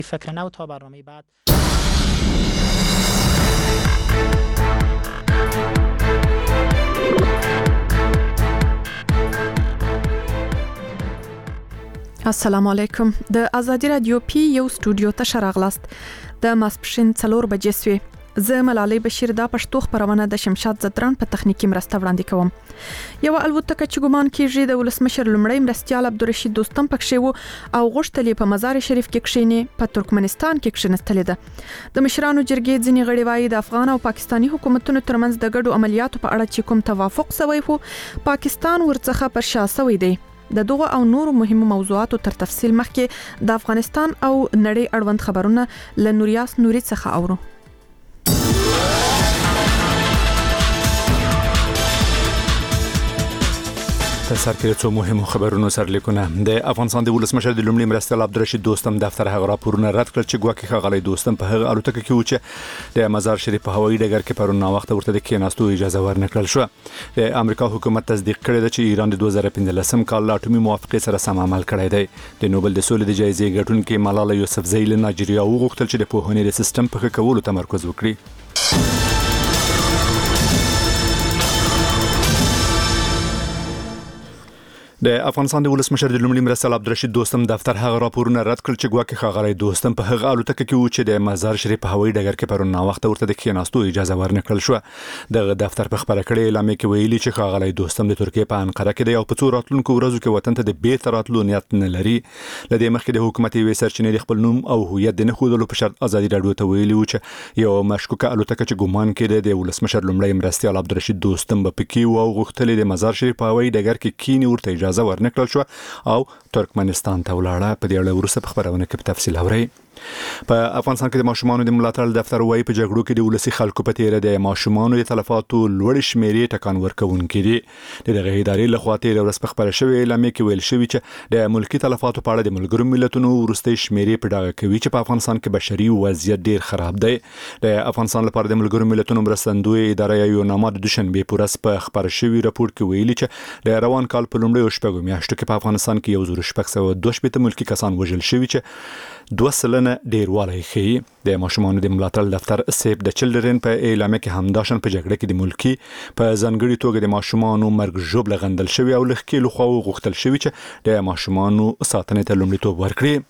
فکر نو تا برنامه بعد. السلام علیکم. د ازادي رادیو پی یو سټوډیو ته شراغلاست. د ماسپښین 4 بجې سوي. زه ملالۍ بشیر دا پښتو خبرونه د شمشاد زدران په تخنیکی مرسته وړاندې کوم. یو الوتکه چې ګمان کیږي د ولسمشر لومړی مرستیال عبدالرشید دوستم پکښې وو او غوښتلې په مزار شریف کې کښینی په ترکمنستان کې کښینستلې ده. د مشرانو جرګې ځینې غړي وایي د افغان او پاکستاني حکومتونو ترمنځ د ګډو عملیاتو په اړه چې کوم توافق شوی وو پاکستان ورڅخه پر شا شوی دی. د دغه او نورو مهمو موضوعاتو تر تفصیل مخکې د افغانستان او نړۍ اړوند خبرونه له نوریاس نوري څخه اورو. سر کې څو مهمو خبرونو سرلیکونه. د افغانستان د ولسمشر د لومړي مرستیال عبدالرشید دوستم دفتر هغه راپورونه رد کړ چې ګواکې ښاغلی دوستم په هغه الوتکه کې و چې د مزار شریف په هوایي ډګر کې پرون ناوخته ورته د کېناستو اجازه ورنکړل شو. د امریکا حکومت تصدیق کړی دی چې ایران د 2015 کال له اټومي موافقې سره سم عمل کړی دی. د نوبل د سولې د جایزې ګټونکې ملاله یوسفزۍ له نایجیریا وغوښتل چې د پوهنې د سیستم په ښه کولو تمرکز وکړي. د افغانستان د ولسمشر د لومړي مرستیال عبدالرشید دوستم دفتر هغه راپورونه رد کړل چې ګواکې ښاغلی دوستم په هغه الوتکه کې و چې د مزار شریف په هوایي ډګر کې پرون ناوخته ورته د کېناستو اجازه ورنکړل شو. دغه دفتر په خبره کړې اعلامیه کې ویلي چې ښاغلی دوستم د ترکیې په انقره کې دی او په څو راتلونکو ورځو کې وطن ته د بیرته راتلو نیت نه لري. له دې مخکې د حکومت یوې سرچینې د خپل نوم او هویت د نه ښودلو په شرط ازادي راډیو ته ویلي و چې یو مشکوکه الوتکه چې ګمان کېده د ولسمشر لومړی مرستیال عبدالرشید دوستم په پکې و او غوښتلې د مزار شریف په هوایي ډګر کې کینی ورته اجازه ورنکړل شو او ترکمنستان ته ولاړه. په دې اړه وروسته په خبرونه کې په تفصیل اورئ. په افغانستان کې د ماشومانو د ملاتړ دفتر وایي په جګړو کې د ولسي خلکو په تیره د ماشومانو د تلفاتو لوړ شمیرې ټکان ورکوونکي دي. دغه ادارې له خوا تیره ورځ په خبره شوې اعلامیه کې ویل شوي چې د ملکي تلفاتو په اړه د ملګرو ملتونو وروستۍ شمیرې په ډاګه کوي چې په افغانستان کې بشري وضعیت ډیر خراب دی. د افغانستان لپاره د ملګرو ملتونو مرستندوی ادارې یو نامه د دوشنبه په ورځ په خبره شوي راپور کې ویلي چې د روان کال په لومړیو شپږو میاشتو کې په افغانستان کې 1622 ملکي کسان وژل شوي چې 2% ډیروالی ښیي. د ماشومانو د ملاتړ دفتر سیف د چلډرن په اعلامیه کې همداشان په جګړه کې د ملکي په ځانګړي توګه د ماشومانو مرګ ژوبله غندل شوی او له ښکېلو خواو غوښتل شوي چې د ماشومانو ساتنې ته لومړیتوب ورکړي.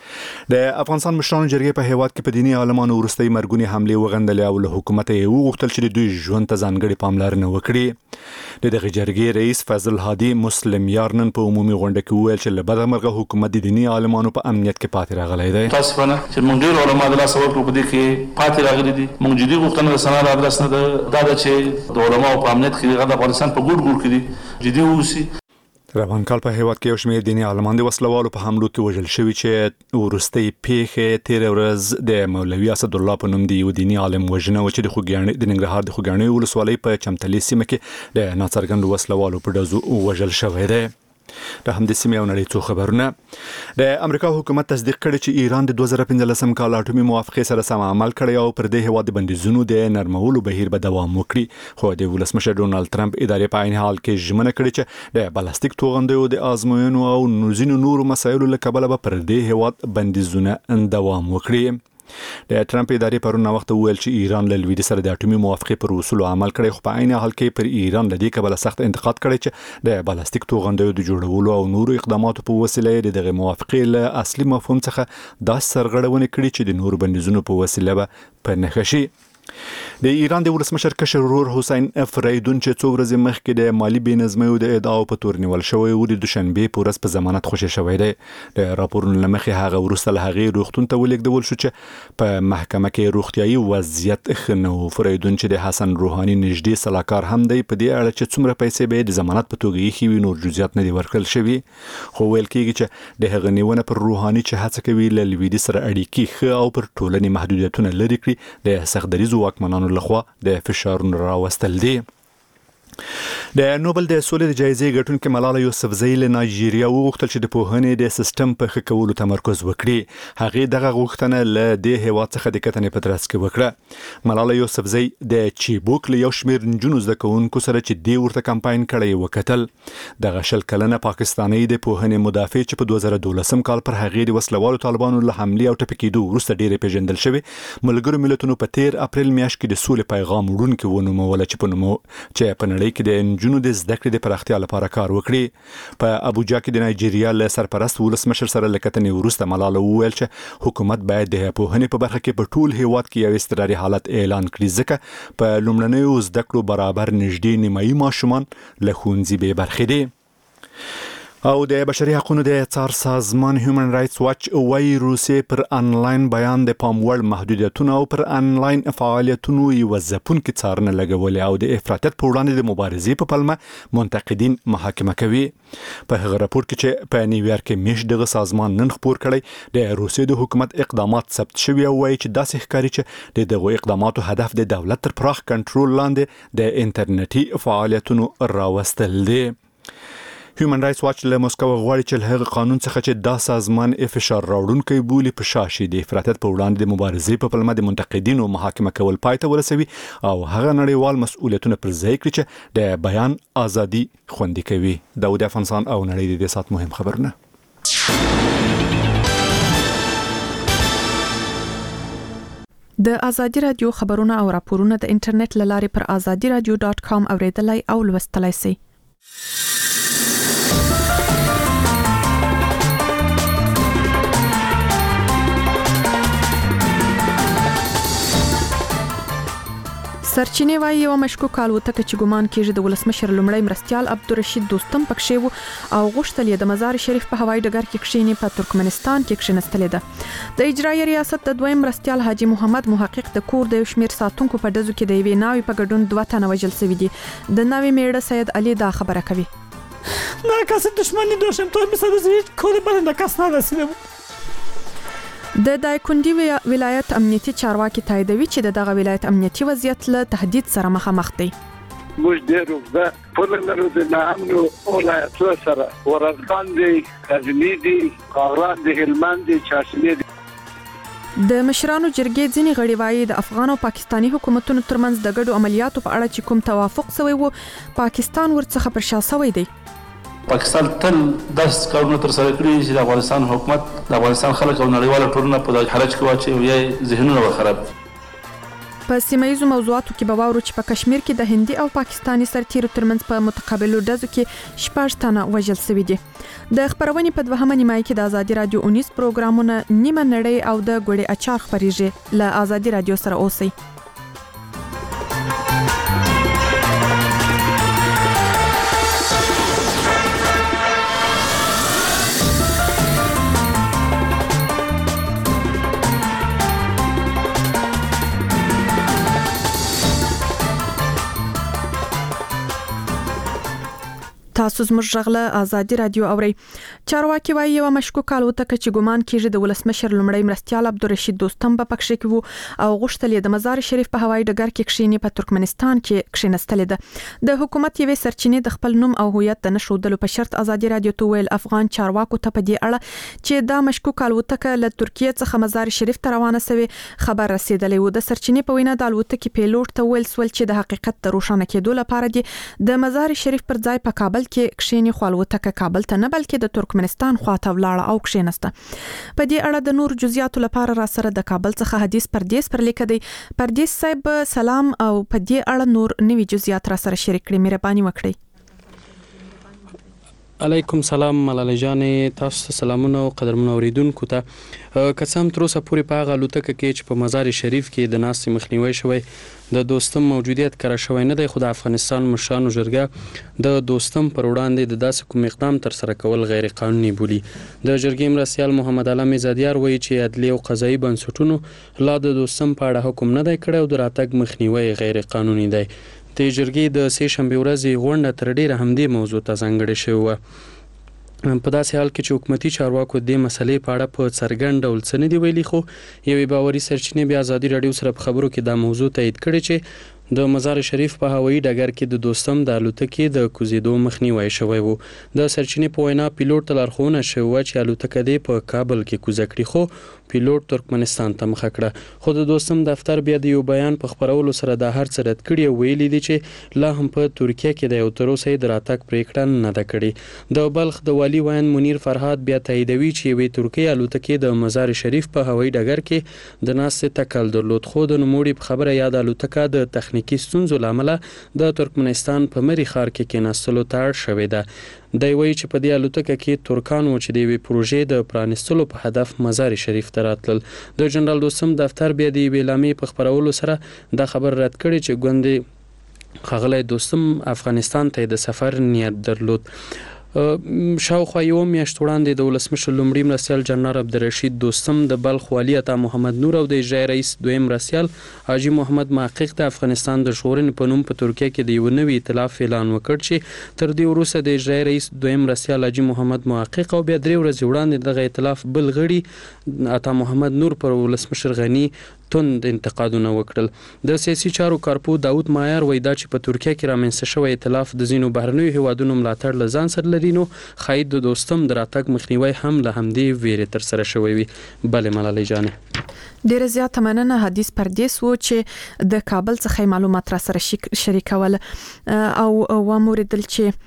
د افغانستان مشرانو جرګې په هیواد کې په دیني عالمانو وروستۍ مرګونی حملې وغندلې او له حکومت یې وغوښتل چې د دوی ژوند ته ځانګړې پاملرنه وکړي. د دغه جرګې رئیس فضل هادي مسلم یارنن په عمومي غونډه کې وویل چې له بده مرغه حکومت د دیني عالمانو په امنیت کې پاتې راغلی دی. تاسفانه چې موږ ډېر علما د لاس ورکړو په دې کې پاتې راغلي دي. موږ جدي غوښتنه د سنا ادرس نه دا ده چې د علماو په امنیت کې د افغانستان په ګډ کې دي جدي اوسي. روان کال په هیواد کې یو شمېر دیني عالمان د وسلوالو په حملو کې وژل شوي چې وروستۍ پیښې تیره ورځ د مولوي اسدالله په نوم د یو دیني عالم وژنه و چې د ننګرهار د خوږیاڼي ولسوالۍ په چمتلي سیمه کې د ناڅرګندو وسلوالو په ډزو وژل شوی دی. د همدې سیمې او نړۍ څو خبرونه. د امریکا حکومت تصدیق کړی چې ایران د 2015 کال اټومي موافقې سره سم عمل کړی او پر دې هیواد د بندیزونو د نرمولو بهیر به دوام وکړي. خو د ولسمشر ډونالد ټرمپ ادارې په عین حال کې ژمنه کړې چې د بلاستیک توغندیو د آزموینو او ځینو نورو مسایلو له کبله به پر دې هیواد بندیزونه دوام وکړي. د ټرمپ ادارې پرون وخت ویل چې ایران له لویدي سره د اټومي موافقې پر اصولو عمل کړی خو په عین حال کې پر ایران له دې کبله سخت انتقاد کړی چې د بلاستیک توغندیو د جوړولو او نورو اقداماتو په وسیله د دغه موافقې له اصلي مفهوم څخه داسې سرغړونه کړې چې د نورو بندیزونو په وسیله به په نښه شي. د ایران د ولسمشر کشر ورور حسین فریدون چې څو ورځې مخکې د مالی بېنظمیو د ادعاو په تور نیول شوی و د دوشنبه په ورځ په ضمانت خوشی شوی دی. د راپورونو له مخې هغه وروسته له هغې روغتون ته ولېږدول شو چې په محکمه کې روغتیایي وضعیت ښه نه و. فریدون چې د حسن روحاني نږدې سلاکار هم دی په دې اړه چې څومره پیسې به د ضمانت په توګه ایښي وي نور جزئیات نه دي ورکړل شوي. خو ویل کېږي چې د هغه نیونه پر روحاني چې هڅه کوي له لویدي سره اړیکې ښه او پر ټولنې محدودیتونه لرې کړي د سختدریځو واکمنانو لخوا د فشارونو راوستل دي. د نوبل د سولې د جایزې ګټونکې ملاله یوسفزۍ له نایجیریا وغوښتل چې د پوهنې د سیستم په ښه کولو تمرکز وکړي. هغې دغه غوښتنه له دې هیواد څخه د کتنې په ترڅ کې وکړه. ملاله یوسفزۍ د چیبوک له یو شمېر نجونو زده کوونکو سره چې دې ورته کمپاین کړی وکتل. دغه 20 کلنه پاکستانۍ د پوهنې مدافع چې په 2012 کال پر هغې د وسلوالو طالبانو له حملې او ټپي کېدو وروسته ډېرې پیژندل شوې، ملګرو ملتونو په 13 اپریل میاشت کې د سولې پیغام وړونکې ونوموله چې په نړۍ کې د نجونو د زده کړې د پراختیا لپاره کار وکړي. په ابوجا کې د نایجیریا له سرپرست ولسمشر سره له کتنې وروسته ملاله وویل چې حکومت باید د پوهنې په برخه کې په ټول هیواد کې یو اضطراري حالت اعلان کړي، ځکه په لومړنیو زده کړو برابر نږدې نیمایي ماشومان له ښوونځي بې برخې دي. او د بشري حقوقو د څار سازمان هیومن رائټس واچ وايي روسیې پر انلاین بیان د پاموړ محدودیتونو او پر انلاین فعالیتونو یو ځپونکې څارنه لګولې او د افراطیت په وړاندې د مبارزې په پلمه منتقدین محاکمه کوي. په هغه راپور کې چې په نیویارک کې میش دغه سازمان نن خبر کړی د روسیې د حکومت اقدامات ثبت شوي او وايي چې داسې ښکاري چې دغه اقداماتو هدف د دولت تر پراخ کنټرول لاندې د انټرنیټي فعالیتونو راوستل دي. هیومن رائټس واچ له موسکو غواړي چې هغه قانون څخه چې دا سازمان فشار راوړونکی بولي په شاشي د افراطیت په وړاندې د مبارزې په پلمه د منتقدینو محاکمه کول پای ته ورسوي او هغه نړیوال مسؤلیتونه پر ځای کړي چې د بیان ازادي خوندي کوي. داود افغانستان او نړۍ د دې سات مهم خبرونه. د ازادي رادیو خبرونه او راپورونه د انټرنیټ لارې پر azadiradio.com اوریدلای او لوستلای شئ. سرچینې وايي یو مشکوک الوتکه چې ګومان کیږي د ولسمشر لومړی مرستیال عبدالرشید دوستم پکښې وو او غوښتل یې د مزار شریف په هوایي ډګر کې کښینی په ترکمنستان کې کښینستلې ده. د اجرایي ریاست د دویم مرستیال حاجی محمد محقق د کور د یو شمېر ساتونکو په ډزو کې د یوې ناوې په ګډون 2 تنه وژل شوي دي. د ناوې میړه سید علي دا خبره کوي. نه کسی دشمنی داشتم تا مثل هیچ کاری برنده کس نرسیده بود. د دایکندي ولایت امنیتي چارواکي تاییدوي چې دغه ولایت امنیتي وضعیت له تهدید سره مخامخ دی. موږ ډېر وخت په لرو د امنو ولایتونو سره ورزخان دي، غزنی دي، قاران دي، هلمند دي، چاشنی دي. د مشرانو جرګې ځینې غړي وايي د افغان او پاکستاني حکومتونو ترمنځ د ګډو عملیاتو په اړه چې کوم توافق شوی وو پاکستان ورڅخه پر شا شوی دی. پاکستان تل داسې کارونه ترسره کړي چې د افغانستان حکومت د افغانستان خلک او نړیواله ټولنه په دغه حرج کې واچوي او یا ذهنونه وخراب. په سیمایي موضوعاتو کې به واورو چې په کشمیر کې د هندي او پاکستاني سرتیرو ترمنځ په متقابلو ډزو کې 6 تنه وژل شوي دي. د خبرونې په دوهمه نیمایي کې د ازادي رادیو 19 پروګرامونه نیمه نړۍ او د ګوړې اچار خبريږي. له ازادي رادیو سره اوسئ. تاسو زموږ غږ ازادي رادیو اورئ. چارواکي وايي یو مشکوک الوتکه چې ګومان کیږي د ولسمشر لومړی مرستیال عبدالرشید دوستم په پکښې کې وو او غوښتل یې د مزار شریف په هوایي ډګر کې کښینی په ترکمنستان کې کښینستلې ده. د حکومت یوې سرچینې د خپل نوم او هویت د نشودلو په شرط ازادي رادیو ته ویل افغان چارواکو ته په دې اړه چې دا مشکوک الوتکه له ترکیه څخه مزار شریف ته روانه شوی خبر رسیدلی و. د سرچینې په وینا د الوتکې پیلوټ ته ویل سول چې د حقیقت د روښانه کېدو لپاره دی د مزار شریف پر ځای په کابل کې کښینی خو الوتکه کابل ته نه بلکې د ترکمنستان خواته ولاړه او کښینسته. په دې اړه د نور جزئیاتو لپاره را سره د کابل څخه حدیث پردیس پر لیک دی. پردیس صاحب سلام او په دې اړه نور نوي جزئیات را سره شریک کړئ، مهرباني وکړئ. علیکم سلام ملاله جانې، تاسو سلامونه او قدرمنو اوریدونکو ته. که څه هم تر اوسه پورې په هغه الوتکه کې چې په مزار شریف کې د ناستې مخنیوی شوی د دوستم موجودیت کړه شوی نه دی، خو د افغانستان مشرانو جرګه د دوستم پر وړاندې د داسې کوم اقدام تر سره کول غیر قانوني بولي. د جرګې مرستیال محمد علم زادیار وایي چې عدلي او قضایي بنسټونو لا د دوستم په اړه حکم نه دی کړی او د راتګ مخنیوی غیر قانوني دی. د جرګې د سې شنبې ورځې غونډه تر ډیره همدې موضوع ته ځانګړې شوې وه. په داسې حال کې چې حکومتي چارواکو دې مسلې په اړه په څرګند ډول څه نه دي ویلي، خو یوې باوري سرچینې بیا ازادي راډیو سره په خبرو کې دا موضوع تایید کړې چې د مزار شریف په هوایي ډګر کې د دوستم د الوتکې د کوزیدو مخنیوي شوی و. د سرچینې په وینا پیلوټ ته لارښوونه شوې وه چې الوتکه دې په کابل کې کوزه کړي، خو پیلوټ ترکمنستان ته مخه کړه. خو د دوستم دفتر بیا د یو بیان په خپرولو سره دا هر څه رد کړي او ویلي دي چې لا هم په ترکیه کې د یو تر اوسه د راتګ پریکړه نه ده کړې. د بلخ د والي ویان منیر فرهاد بیا تاییدوي چې یوې ترکیې الوتکې د مزار شریف په هوایي ډګر کې د ناستې تکل درلود، خو د نوموړي په خبره یاد الوتکه د تخنیکی ستونزو له امله د ترکمنستان په مری ښار کې کېناستلو ته اړ شوې ده. دی وایي چې په دې الوتکه کې ترکان و چې د یوې پروژې د پرانستلو په هدف مزار شریف ته راتلل. د جنرال دوستم دفتر بیا د یوې اعلامیې په خپرولو سره دا خبر رد کړی چې ګوندې ښاغلی دوستم افغانستان ته د سفر نیت درلود. شاوخوا یو میاشت وړاندې د ولسمشر لومړي مرستیال جنرال عبدالرشید دوستم د بلخ والي عطا محمد نور او د اجرایي رئیس دویم مرستیال حاجي محمد محقق د افغانستان د ژغورنې په نوم په ترکیه کې د یو نوي ائتلاف اعلان وکړ چې تر دې وروسته د اجرایي رئیس دویم مرستیال حاجي محمد محقق او بیا 3 ورځې وړاندې دغه ائتلاف بل غړي عطا محمد نور پر ولسمشر غني تند انتقادونه وکړل. د سیاسي چارو کارپو داود مایر وایي دا چې په ترکیه کې رامنځته شوی ائتلاف د ځینو بهرنیو هیوادونو ملاتړ له ځان سره لري، نو ښایي د دوستم د راتګ مخنیوی هم له همدې ویرې ترسره شوی وي. بلې ملالۍ جانې ډیره زیاته مننه. حدیث پردیس و چې د کابل څخه معلومات را سره شریکول او وموریدل چې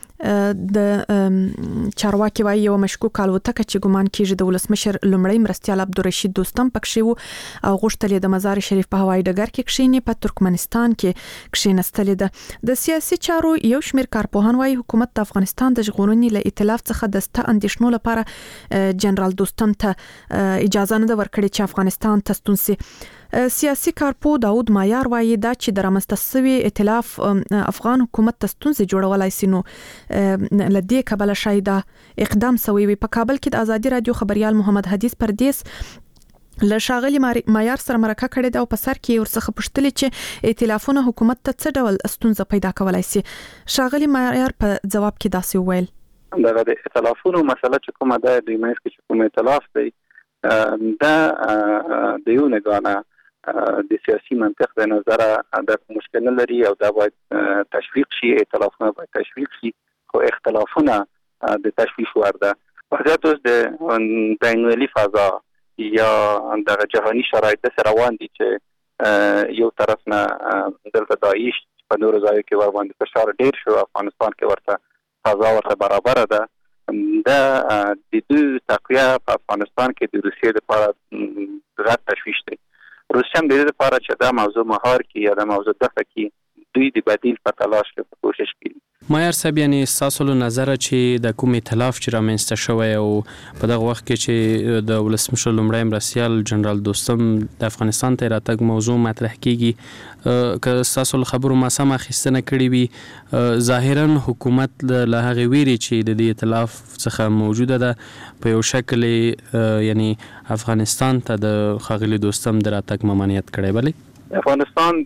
د چارواکي وایي یو مشکوک الوتکه چې ګمان کیږي د ولسمشر لومړی مرستیال عبدالرشید دوستم پکښې و او غوښتل د مزار شریف په هوایي ډګر کې کښینی په ترکمنستان کې کښینستلې ده. د سیاسي چارو یو شمېر کارپوهان وایي حکومت د افغانستان د ژغورنې له ائتلاف څخه د سته اندېښنو لپاره جنرال دوستم ته اجازه نه ده ورکړې چې افغانستان ته ستون سي. سیاسي کارپو داود مایر وایي دا چې د رامنځته شوي ائتلاف افغان حکومت ته ستونزې جوړولای سي، نو لدې کبله شاید دا اقدام سوی وي. په کابل کې د ازادي رادیو خبريال محمد حدیث پردیس له ښاغلي مایر سره مرکه کړې ده او په سر کې ورڅخه پوښتلې چې ائتلافونه حکومت ته څه ډول ستونزه پیدا کولای سي. ښاغلي مایر په جواب کې داسې وویل دغه د ائتلافونو مسله چې کومه ده د مېس کې چې کوم ائتلاف دی دا د یو نگانه د سیاسي منطق د نظره د مشکل نه لري او دا باید تشویق شي، ائتلافونه باید تشویق شي، خو اختلافونه د تشویق وړ ده. وضعیت اوس د بین‌المللي فضا یا د جهاني شرایط سره روان دي چې یو طرف نه دلته داعش په نورو ځایو کې ور باندې فشار ډیر شو، افغانستان کې ورته فضا ورته برابر ده. دا د دوی تقویه په افغانستان کې د روسیې لپاره غټ تشویش دی. روسیه هم د دې لپاره چې دا موضوع مهار کړي یا دا موضوع دفع کړي، دوی د بدیل په تلاش کې کوشش کوي. مایر صاحب، یعنی ستاسو له نظره چې د کوم ائتلاف چې رامنځته شوی او په دغه وخت کې چې د ولسمشر لومړی مرستیال جنرال دوستم د افغانستان ته راتګ موضوع مطرح کیږي، که ستاسو له خبرو ما سم اخیستنه کړې وي، ظاهرا حکومت له هغې ویرې چې د دې ائتلاف څخه موجوده ده په یو شکل یعنی افغانستان ته د ښاغلي دوستم د راتګ ممانعت کړی. بلې افغانستان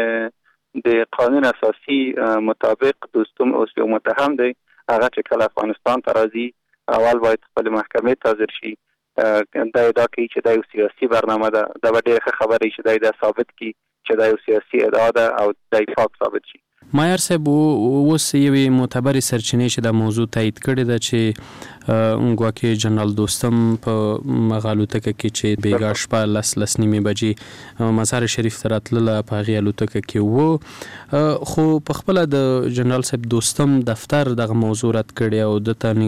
د قانون اساسي مطابق دوستم اوس یو متهم دی، هغه چې کله افغانستان ته راځي اول باید خپل محکمې ته حاضر شي. دا ادعا کوي چې دا یو سیاسي برنامه ده، دا به ډېره خبره چې دا ثابت کړي چې دا یو سیاسي ادعا ده او دا پاک ثابت شي. مایر صاحب، اوس یوې معتبرې سرچینې چې دا موضوع تایید کړې ده چې ګواکې جنرال دوستم په هغه الوتکه کې چې بیګا شپه 10:30 بجې مزار شریف ته راتلله په هغې الوتکه کې و، خو په خپله د جنرال صاحب دوستم دفتر دغه موضوع رد کړې او دته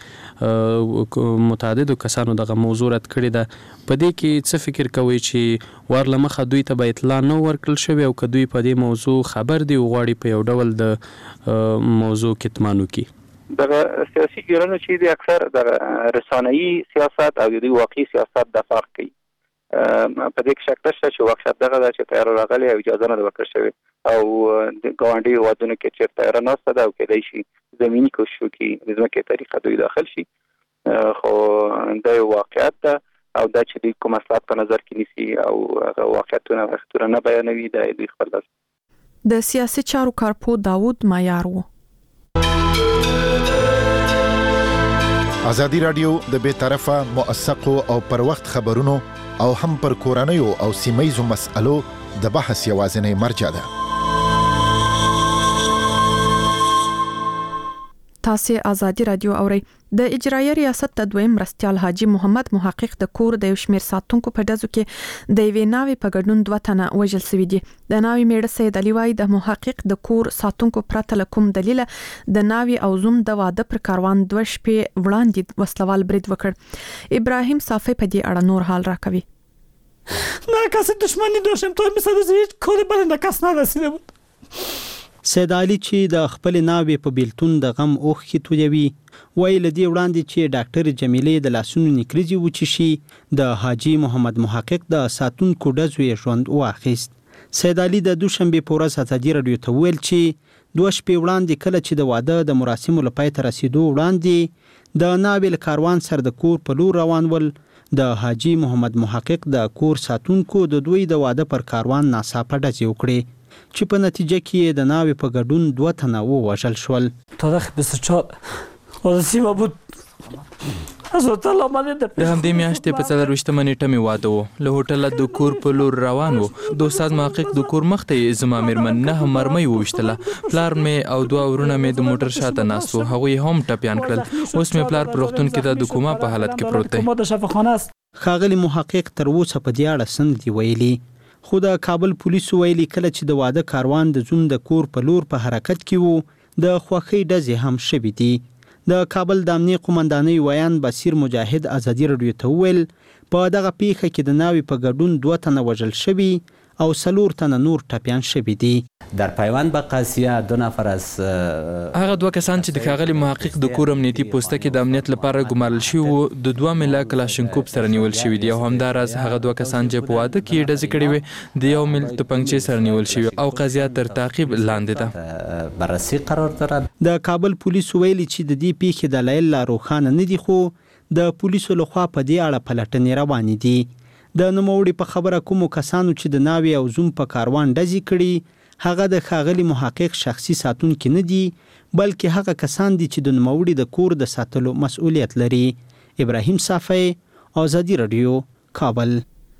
نږدې متعددو کسانو دغه موضوع رد کړې ده. په دې کې څه فکر کوئ چې ور له مخه دوی ته به اطلاع نه ورکړل شوې او که دوی په دې موضوع خبر دي وغواړي په یو ډول د موضوع کتمان وکړي؟ دغه سیاسي جرړو چې د اکثر د رسانه‌ایي سیاست او د واقعي سیاست د فرق کوي. په دې کې شک نشته چې واقعیت دغه ده چې طیاره راغلې او اجازه نه ورکړل شوې او د ګاونډي هیوادونو کې چې طیاره ناسته ده او کېدای شي زمینی کوشش وکړي د ځمکې طریقه دوی داخل شي، خو دا یو واقعیت ده او دا چې دوی کوم مصلحت په نظر کې نیسي او هغه واقعیتونه وختونه نه بیانوي، دا دوی خپل لاس. د سیاسي چارو کارپو داود مایر و. ازادي رادیو د بے طرفه موثقو او پر وخت خبرونو او هم پر کورنیو او سیمایزو مسألو د بحث یوازینی مرجع ده. تاسو آزادي رادیو اوري د اجرایي ریاست د دویم مرستيال حاجی محمد محقق د کور د شمیر ساتونکو په دزو کې د ویناوي په ګډون 2 تنه وژل شوی دي د ناوي میړه سید علي وای د محقق د کور ساتونکو پرته کوم دلیل د ناوي او زوم د واده پر کاروان 2 شپې وړاندې وسلوال برید وکړ ابراهیم صافی په دې اړه نور حال راکوي نه کسی دشمنی داشتم تو مثلا هیچ کاری بلنده کس نرسیده بود سید علي چې د خپل ناوي په بیلتون د غم اوخ کې تویوي ویل دی وړاندې چې ډاکټر جمیلې د لاسونو نکریزي وچی شي د حاجی محمد محقق د ساتونکو ډزوي ژوند واخیست. سید علي د دوشنبه په ورځ ازادي رادیو ته ویل چې 2 شپې وړاندې کله چې د واده د مراسمو لپاره تر رسیدو وړاندې د ناویل کاروان سر د کور په لور روان ول د حاجی محمد محقق د کور ساتونکو د دوی د واده پر کاروان ناڅاپه ډزې وکړې چې په نتیجه کې د ناوی په ګډون 2 تنه وژل شول. تاریخ 24 حادثه بود از هتل آمده د همدې میاشتې په 24 نیټه مې واده و له هوټل د کور په لور روان و د استاد محقق د کور مخ ته زما مېرمن نه مرمۍ وویشتله پلار مې او 2 ورونه مې د موټر شاته ناست و هغوی هم ټپیان کړل اوس مې پلار په روغتون کې د کوما په حالت کې پروت دی. ښاغلي محقق تر اوسه په دې اړه څه نه دي ویلي خو د کابل پولیسو ویلي کله چې د واده کاروان د زوم د کور په لور په حرکت کې وو د خوښۍ ډزې هم شوي دي. د کابل د امنیه قومندانۍ ویان بصیر مجاهد ازادي رادیو ته وویل په دغه پیښه کې د ناوی په ګډون 2 تنه وژل شوي او 4 تنه نور ټپیان شوي دي. در پیوند به قضیه 2 نفر از هغه 2 کسان چې د ښاغلي محقق د کور امنیتي پوسټه کې د امنیت لپاره ګمارل شوي وو د 2 میله کلاشینکوف سره نیول شوي دي او همداراز هغه 2 کسان چې په واده کې ډزې کړې وې د 1 میل توپنچې سره نیول شوي او قضیه تر تعقیب لاندې ده. بررسی قرار دارد. د کابل پولیسو ویلي چې د دې پیښې دلایل لا روښانه نه دي خو د پولیسو لخوا په دې اړه پلټنې روانې دي. د نوموړي په خبره کومو کسانو چې د ناوی او زوم په کاروان ډزې کړي هغه د ښاغلي محقق شخصي ساتونکي نه دي بلکې هغه کسان دي چې د نوموړي د کور د ساتلو مسؤلیت لري. ابراهیم صافی آزادي رادیو کابل.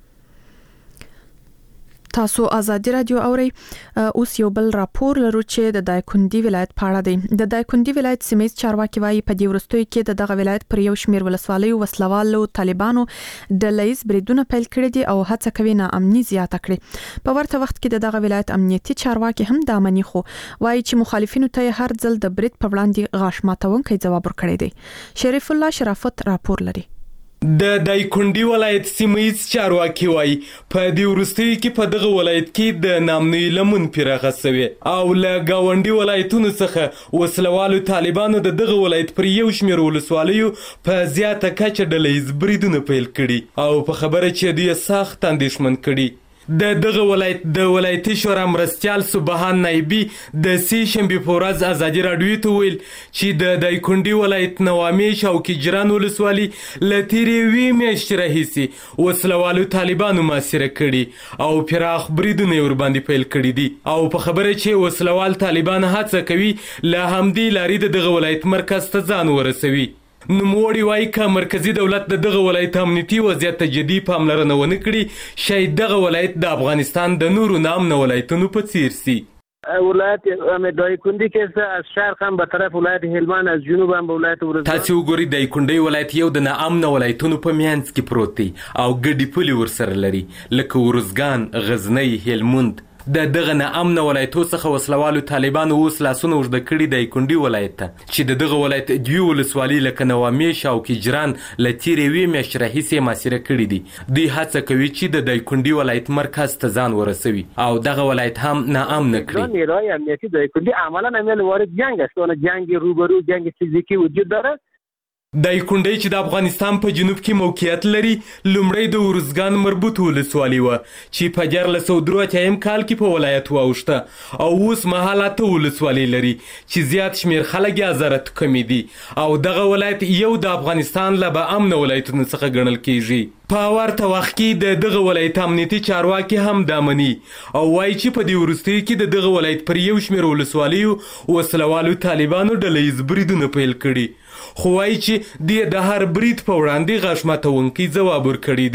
تاسو آزادي رادیو اوري اوس یو بل راپور لرو چې د دایکندي ولایت په اړه دی. د دایکندي ولایت سیمه چارواکي وايي په دې ورستوي کې د دغه ولایت پر یو شمیر ولسوالیو وسلوالو طالبانو د لیز بریدونه پیل کړی دي او هڅه کوي ناامني زیاته کړي. په ورته وخت کې دغه ولایت امنیتي چارواکي هم د امني خو وايي چې مخالفینو ته هر ځل د برید په وړاندې غاښ ماتونکي ځواب ورکړي دي. شریف الله شرافت راپور لري. د دایکندي ولایت سیمه‌ییز چارواکي وایي په دې وروستیو کې په دغه ولایت کې د ناامنۍ لمن پراخه شوې او له ګاونډي ولایتونو څخه وسلوالو طالبانو د دغه ولایت پر یو شمېر ولسوالیو په زیاته کچه ډلهییز بریدونه پیل کړي او په خبره چې دوی سخت اندېښمن کړي. د دغه ولایت د ولایتي شورا مرستیال سبحان نایبي د 3 شنبې په ورځ ازادي رادیو ته ویل چې د دایکندي ولایت نوامیش او کجران ولسوالي له تیرې 2 میاشتې راهیسې وسلوالو طالبانو محاصره کړي او پراخ بریدونه ورباندې پیل کړي دي او په خبره چې وسلوال طالبان هڅه کوي له همدې لارې دغه ولایت مرکز ته ځان ورسوي. نوموړي وایي که مرکزی دولت د دغه ولایت امنیتي وضعیت ته جدي پاملرنه ونه کړي شاید دغه ولایت د افغانستان د نورو ناامنه ولایتونو په څیر سي. ولایت دایکندی که از شرق هم به طرف ولایت هلمند از جنوب هم به ولایت ورزگان تاسو وګورئ دایکندی ولایت یو د ناامنه ولایتونو په میانځ کې پروت دی او ګډې پولې ورسره لري لکه ورزگان، غزنی، هلمند. د دغه ناامنه ولایتو څخه وسلوالو طالبانو اوس لاسونه اوږده کړي دایکندي ولایت ته چې د دغه ولایت 2 ولسوالۍ لکه نوامیش او کجران له تیرې 2 میاشتې راهیسې محاصره کړي دي. دوی هڅه کوي چې د دایکندي ولایت مرکز ته ځان ورسوي او دغه ولایت هم ناامنه کړي. نیروهای امنیتی دایکندی عملا عمل وارد جنگ است. اون جنگ روبرو، جنگ فیزیکی وجود داره. دایکندی چې د افغانستان په جنوب کې موقعیت لري لومړی د ورزگان مربوط ولسوالي وه چې په 1483 کال کې په ولایت واوښته او اوس مهال 8 ولسوالۍ لري چې زیات شمیر خلک یې ازارت کمي دي او دغه ولایت یو د افغانستان له به امنه ولایتونو څخه ګڼل کیږي. په ورته وخت کې د دغه ولایت امنیتي چارواکي هم دا مني او وایي چې په دې وروستیو کې د دغه ولایت پر یو شمیر ولسوالیو وسلوالو طالبانو ډلهییز بریدونه پیل کړي خو وایي چې د هر برید په وړاندې غاښ ماتونکي ځواب ورکړی دی.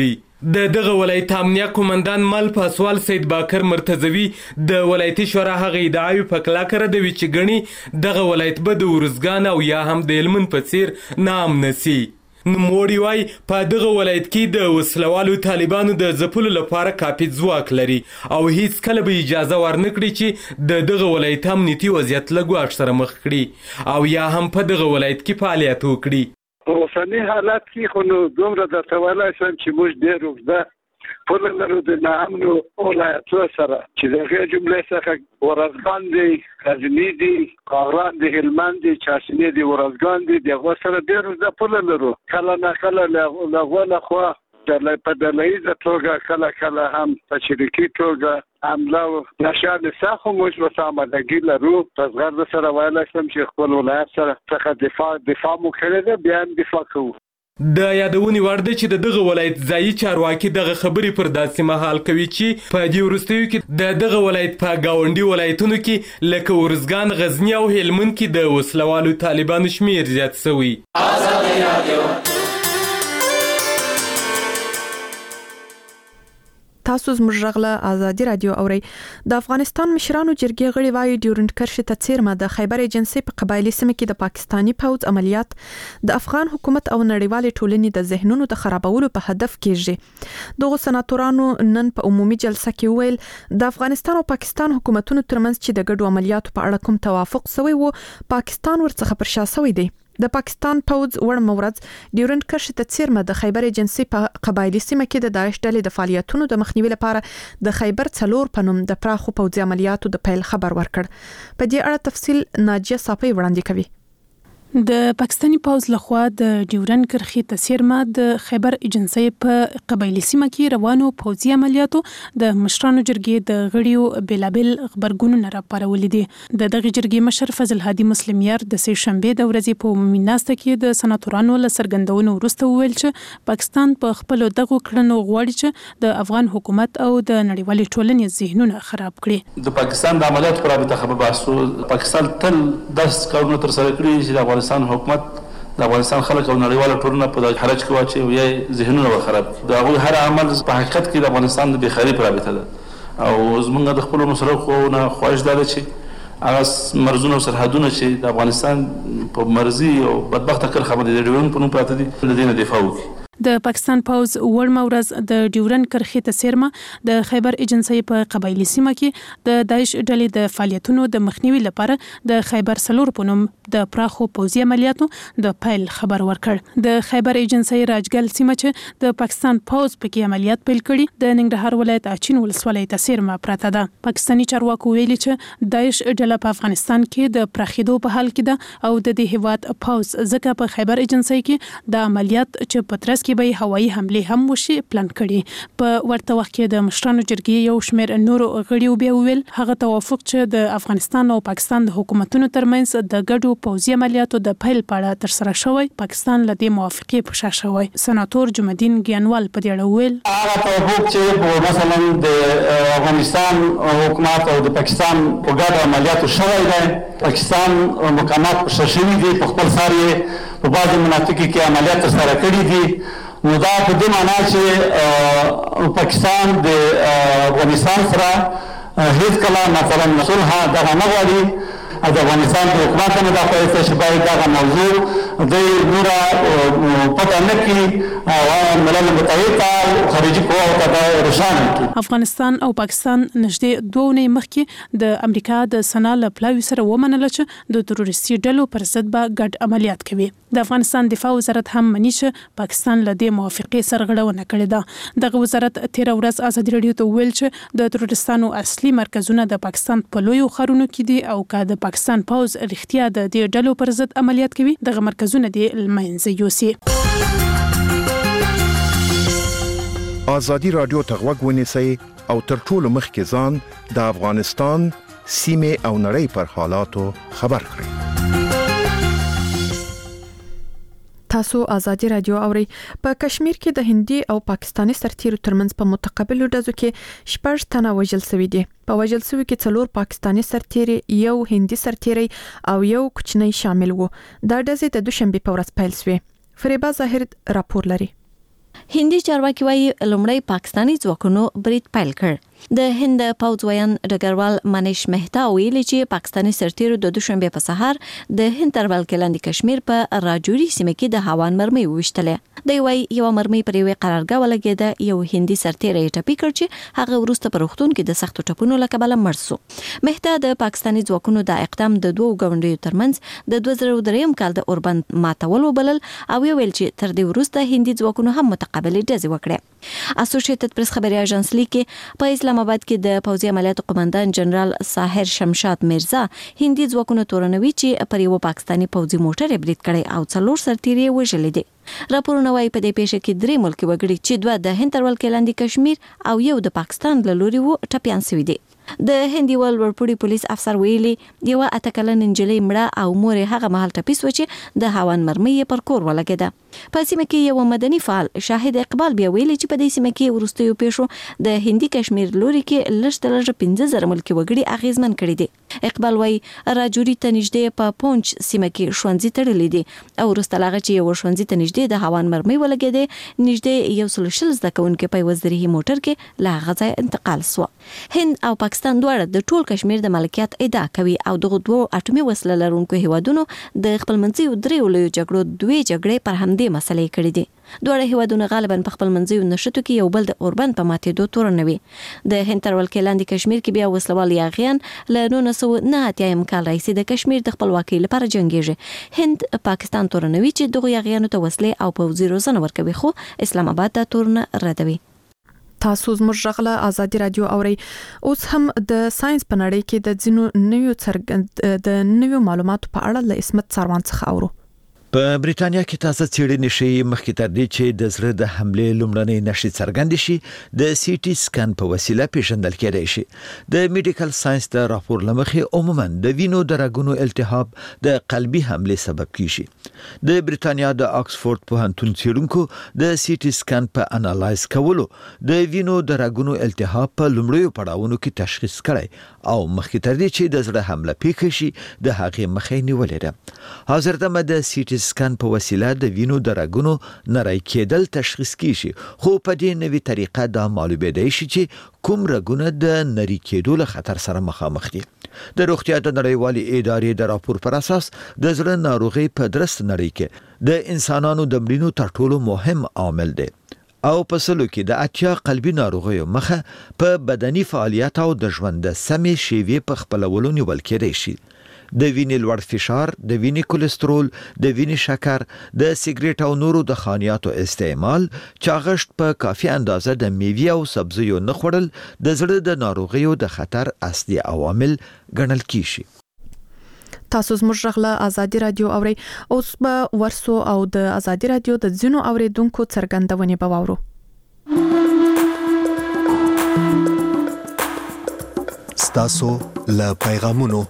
د دغه ولایت امنیه قومندان مل پاسوال سید باکر مرتضوی د ولایتي شورا هغه ادعاوې په کلکه ردوي چې ګڼي دغه ولایت به د ارزګان او یا هم د هلمند په څیر نام نسی. نوموړي وایي په دغه ولایت کې د وسلوالو طالبانو د ځپلو لپاره کافي ځواک لري او هیڅ کله به اجازه ورنکړي چې د دغه ولایت امنیتي وضعیت له ګواښ سره مخ کړي او یا هم په دغه ولایت کې فعالیت وکړي. په اوسني حالت کې خو نو دومره درته ویلی شم چې موږ ډېر اوږده پوله لرو د ناامنو ولایتونو سره چې د هغې جملې څخه ورزګان دی، غزني دی، کاغران دی، هلمند دی، چاشني دی، ورزګان دی، د هغو سره ډېر اوږده پوله لرو. کله نه کله له هغو لخوا په ډلهیزه توګه کله کله هم په شریکي توګه حمله او نشان سخت موږ ورته آمادګي لرو. په زغرده سره ویلی شم چې خپل ولایت سره څخه دفاع مو کړې ده، بیا هم دفاع کوو. د یادونې وړ ده چې د دغه ولایت ځایي چارواکي دغه خبرې پر داسې مهال کوي چې په دې وروستیو کې د دغه ولایت په ګاونډي ولایتونو کې لکه ارزګان، غزني او هلمند کې د وسلوالو طالبانو شمیر زیات شوی. تاسو زموږ غږ له ازادي رادیو اورئ. د افغانستان مشرانو جرګې غړي وایي ډیورنډ کرښې ته څیرمه د خیبر ایجنسي په قبایلي سیمه کې د پاکستاني پوځ عملیات د افغان حکومت او نړیوالې ټولنې د ذهنونو د خرابولو په هدف کېږي. دغه سناتورانو نن په عمومي جلسه کې ویل د افغانستان او پاکستان حکومتونو ترمنځ چې د ګډو عملیاتو په اړه کوم توافق شوی وو پاکستان ورڅخه پر شا شوی دی. د پاکستان پوځ ورمورز ډیورنډ کرښې ته څیرمه د خیبر ایجنسي په قبایلي سیمه کې د داعش ډلې د فعالیتونو د مخنیوي لپاره د خیبر 4 په نوم د پراخو پوځي عملیاتو د پیل خبر ورکړ. په دې اړه تفصیل ناجیه صافی وړاندې کوي. د پاکستاني پوځ لخوا د ډیورنډ کرښې ته څیرمه د خیبر ایجنسي په قبایلي سیمه کې روانو پوځي عملیاتو د مشرانو جرګې د غړیو بیلابل خبرګونونه راپارولې دي. د دغه جرګې مشر فضل هادي مسلمیار د سې شنبه د ورځې په عمومي ناسته کې د سناتورانو له څرګندونو وروسته وویل چې پاکستان په خپل دغه کړنو غواړي چې د افغان حکومت او د نړیوالې ټولنې ذهنونه خراب کړي. د پاکستان د عملیاتو پر اړه خبر باسو. پاکستان تل داس کارونه تر سره کړی چې د افغانستان حکومت د افغانستان خلک او نړیواله ټولنه په دغه حرج کې واچي او یې ذهنونه خراب کړي. د هغوی هر عمل په حقیقت کې د افغانستان د بېخاري پر رابطه ده او زموږ د خپلو مسلکونه خواهش دا ده چې هغه مرزونه او سرحدونه چې د افغانستان په مرزي او بدبخته کرښه باندې د ډیورنډ په نوم پراته دي له دې نه دفاع وکړي. د پاکستان پوځ ورمورز د ډیورنډ کرښې ته څیرمه د خیبر ایجنسي په قبایلي سیمه کې د داعش ډلې د فعالیتونو د مخنیوي لپاره د خیبر 4 په نوم د پراخو پوځي عملیاتو د پیل خبر ورکړ. د خیبر ایجنسي راجګل سیمه چې د پاکستان پوځ پکې عملیات پیل کړي د ننګرهار ولایت اچین ولسوالۍ ته څیرمه پراته ده. پاکستاني چارواکو ویلي چې داعش ډله په افغانستان کې د پراخېدو په حال کې ده او د دې هیواد پوځ ځکه په خیبر ایجنسي کې د عملیات چې په ترڅ کې به هوایي حمله هم وشي پلان کړي. په ورته وخت کې د مشرانو جرګې یو شمېر نورو غړیو بیا ویل هغه توافق چې د افغانستان او پاکستان د حکومتونو ترمنځ د ګډو پوځي عملیاتو د پیل په اړه ترسره شوی پاکستان له دې موافقې په شا شوی. سناتور جمعالدین ګیانوال په دې اړه ویل هغه توافق چې مثلا د افغانستان حکومت او د پاکستان په ګډو عملیاتو شوی دی پاکستان مقامات په شا شوي دي په خپل سر یې په بعضې مناطقو کې عملیات ترسره کړي دي. نو دا په دې معنا چې پاکستان د افغانستان سره هیڅ کله مثلا صلح دغه نه غواړي. د افغانستان د حکومت نه دا پوهېږي چې باید دغه موضوع د نوره پته نه کړي او ملل متحد ته خارجي قواو ته دا روښانه کړي. افغانستان او پاکستان نږدې 2 اونۍ مخکې د امریکا د سنا له پلاوي سره ومنله چې د تروریستي ډلو پر ضد به ګډ عملیات کوي. د افغانستان دفاع وزارت هم مني چې پاکستان له دې موافقې سرغړونه کړې ده. دغه وزارت تیر ورځ ازادي رادیو ته ویل چې د تروریستانو اصلي مرکزونه د پاکستان په لویو ښارونو کې دي او که د پاکستان پوځ رښتیا د دې ډلو پر ضد عملیات کوي دغه مرکزونه دې له منځه یوسي. ازادي رادیو ته غوږ ونیسئ او تر ټولو مخکې ځان د افغانستان سیمې او نړۍ پر حالاتو خبر کړئ. تاسو ازادي رادیو اورئ. په کشمیر کې د هندي او پاکستاني سرتیرو ترمنځ په متقابلو ډزو کې 6 تنه وژل شوي دي. په وژل شوي کې 4 پاکستاني سرتیري، یو هندي سرتیري او یو کوچنی شامل وو. دا ډزې د دوشنبه په ورځ پیل شوې. فریبا ظاهر راپور لري. هندي چارواکي وايي لومړی پاکستاني ځواکونو برید پیل کړ. د هند پوځ ویان ډګروال منیش مهتا ویلي چې پاکستاني سرتیرو د دوشنبه په سهار د هند تر ولکې لاندې کشمیر په راجوري سیمه کې د هوان مرمۍ وویشتلې. دوی وايي یو مرمۍ پر یوې قرارګاه ولګېده. یو هندي سرتیری ټپي کړ چې هغه وروسته په روغتون کې د سختو ټپونو له کبله مړ شو. مهتا د پاکستاني ځواکونو د اقدام د دوو ګاونډیو ترمنځ د 2003 کال د اوربند ماتول وبلل او ویل چې تر دې وروسته هندي ځواکونو هم متقابلې ډزې وکړې. اسوسییټډ پریس خبري اژانس لیکي په اسلام آباد کې د پوځي عملیاتو قومندان جنرال ساحر شمشاد میرزا هندي ځواکونو تورنوي چې پر یو پاکستاني پوځي موټر برید کړی او 4 سرتیري وژلي دي. راپورونه وايي په دې پیښه کې 3 ملکی وګړي چې 2 د هند تر ولکې لاندې کشمیر او یو د پاکستان له لوري وو ټپيان شوي دي. د هندي ولورپوړي پولیس افسر ویلي یو 8 کلن نجلۍ مړه او مور هغه مهال ټپي شو چې د هوان مرمۍ پر کور ولګېده. په سیمه کې یو مدني فعال شاهد اقبال بیا ویلي چې په دې سیمه کې ورستیو پیښو د هندي کشمیر لوري کې لږ 15,000 ملکی وګړي اغیزمن کړي دي. اقبال وايي راجوري ته نږدې په پونچ سیمه کې ښوونځي تړلي دي او وروسته لاغه چې یو ښوونځي ته نږدې د هوان مرمۍ ولګېده نږدې یو 100 زده کوونکي په وزري موټر کې لا غځای انتقال شو. هند او پاکستان دواړه د ټول کشمیر د ملکیت ادعا کوي او دغه دوه اټومي وسله لرونکو هیوادونو د خپلمنځي درې لویو جګړو دوی جګړې پر همدې مسلې کړې دي. دواړه هیوادونه غالبا په خپلمنځي نشټو کې یو بل د اوربند په ماتېدو تورنوي. د هند تر ولکې لاندې کشمیر کې بیا وسلوال یاغیان له 1990 کال راهیسې د کشمیر د خپلواکۍ لپاره جنګیږي. هند پاکستان تورنوي چې دغه یاغیانو ته وسلې او پوځي روزنه ورکوي خو اسلام آباد دا تورن ردوي. تاسو زموږ غږ آزادي رادیو اوري. اوس هم د ساينس په نړۍ کې د ځینو نویو معلوماتو په اړه له اسمت سروان څخه اورو. په بریټانیا کې تازه څېړنې شي مخکې تر دې چې د زړه د حملې لومړنۍ نښې څرګندې شي د سی ټي سکان په وسیله پیژندل کېدای شي. د میډیکل ساينس د راپور لمخې عموما د وینو د رګونو التهاب د قلبي حملې سبب کیږي. د بریټانیا د آکسفورد پوهنتون څېړونکو د سی ټي سکان په انالایز کولو د وینو د رګونو التهاب په لومړیو پړاوونو کې تشخیص کړی او مخکې تر دې چې د زړه حمله پیښ شي د هغې مخې نیولې ده. حاضر دمه د سی ټي سکان په وسیله د وینو د رګونو نری کېدل تشخیص کیږي خو په دې نوې طریقه دا معلومېدای شي چې کوم رګونه د نری کېدو له خطر سره مخامخ دي. د روغتیا د نړیوالې ادارې د راپور پر اساس د زړه ناروغي په درست نړۍ کې د انسانانو د مړینو تر ټولو مهم عامل دی او په سلو کې د 80 قلبي ناروغیو مخه په بدني فعالیت او د ژوند د سمې شیوې په خپلولو نیول کېدای شي. د وینې لوړ فشار، د وینې کولېسترول، د وینې شکر، د سیګریټ او نورو د خانیاتو استعمال، چاغښت په کافي اندازه د میوې او سبزیو نه خوړل د زړه د ناروغیو د خطر اصلي عوامل ګڼل کیږي. تاسو زموږ غږ آزادي رادیو اوري. اوس به ورسو او د آزادي رادیو د ځینو اوریدونکو څرګندونې به واورو. ستاسو له پیغامونو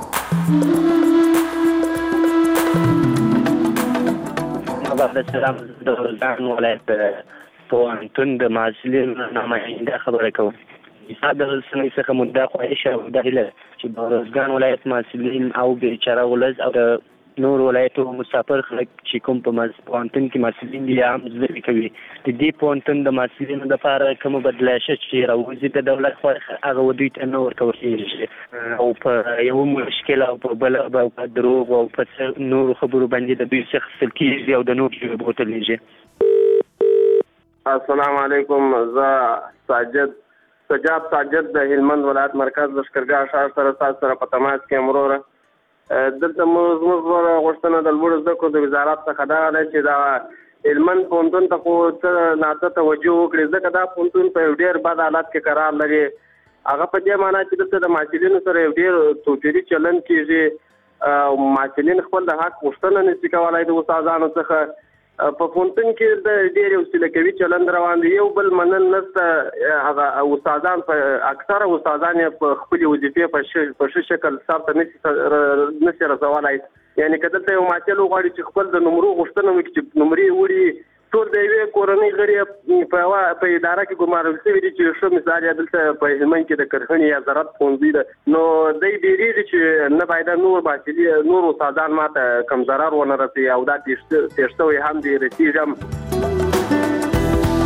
سلام د ځان ولایت پوهنتون د محصلینو نماینده خبره کوم. د سنوي څخه مدعا خواهش او د هیله چې د روزګان ولایت محصلین او بیچاره ولز او د نور ولایتو مسافر خلک چې کوم په پوهنتون کې محصلین دي هم زده کوي د دې پوهنتون د محصلینو لپاره کوم بدلایشه چې راوځي د دولت خو هغه ودی ته نه ورکول کېږي او په یو مشکل او په بل په دروغ او په نور خبرو باندې د دوی څخه خپل کېږي او د نور کې بوتلېږي. السلام علیکم. زه سجاد د هلمند ولایت مرکز لشکرګاه ښار سره تاسو سره په تماس کې امروره دلته موږ غوښتنه د لوړو زده کړو د وزارت څخه دا ده چې دا هلمند پوهنتون ته خو څه ناڅه توجه وکړي ځکه دا پوهنتون په یو ډېر بد حالت کې قرار لري. هغه په دې معنی چې دلته د محصلینو سره یو ډېر توپیري چلند کېږي او محصلین خپل د حق غوښتنه نشي کولی د استادانو څخه. په پوهنتون کې د ډېر وسیله کوي چلند روان دی. یو بل منل نشته. هغه استادان په اکثره استادان په خپل وظیفې په ښه شکل سرته نشي رسولی. یعنی که دلته یو محصل وغواړي چې خپل د نمرو غوښتنه وکړي چې نمرې وړي ټول د یوې کورنۍ غړي په اداره کې ګمارل شوي دي چې ښه مثال یې دلته په هلمند کې د کرهڼې یا زراعت ښوونځي ده نو دی ډېرېږي چې نه باید نور استادان ماته کم ضرر ونه رسوي او دا تېر شوی هم دی رسېږي هم.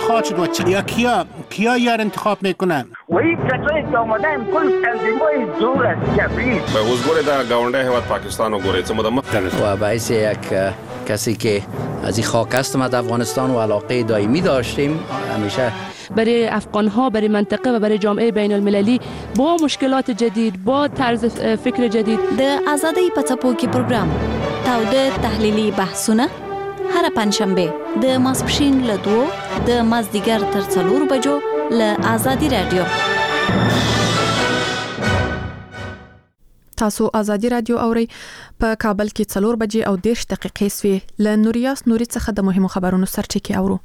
خواهد شد و کیا یار انتخاب میکنن؟ و این کسایی که آمدن کل تنظیمای زور است کبیر به حضور در گاونده هیواد پاکستان و گوره و باعث یک کسی که از این خاک هستم از افغانستان و علاقه دائمی داشتیم همیشه برای افغان‌ها، برای منطقه و برای جامعه بین المللی با مشکلات جدید، با طرز فکر جدید. د آزادۍ په څپو کې پروګرام تاوده تحلیلي بحثونه هر پنځشنبه د ماسپښین له 2 د مازدیګر تر 4 بجو له آزادي رادیو. تاسو آزادي رادیو اورئ. په کابل کې 4 بجې او 10 دقیقې سوي. له نوریاس نوري څخه د مهمو خبرونو سرچینې اورو.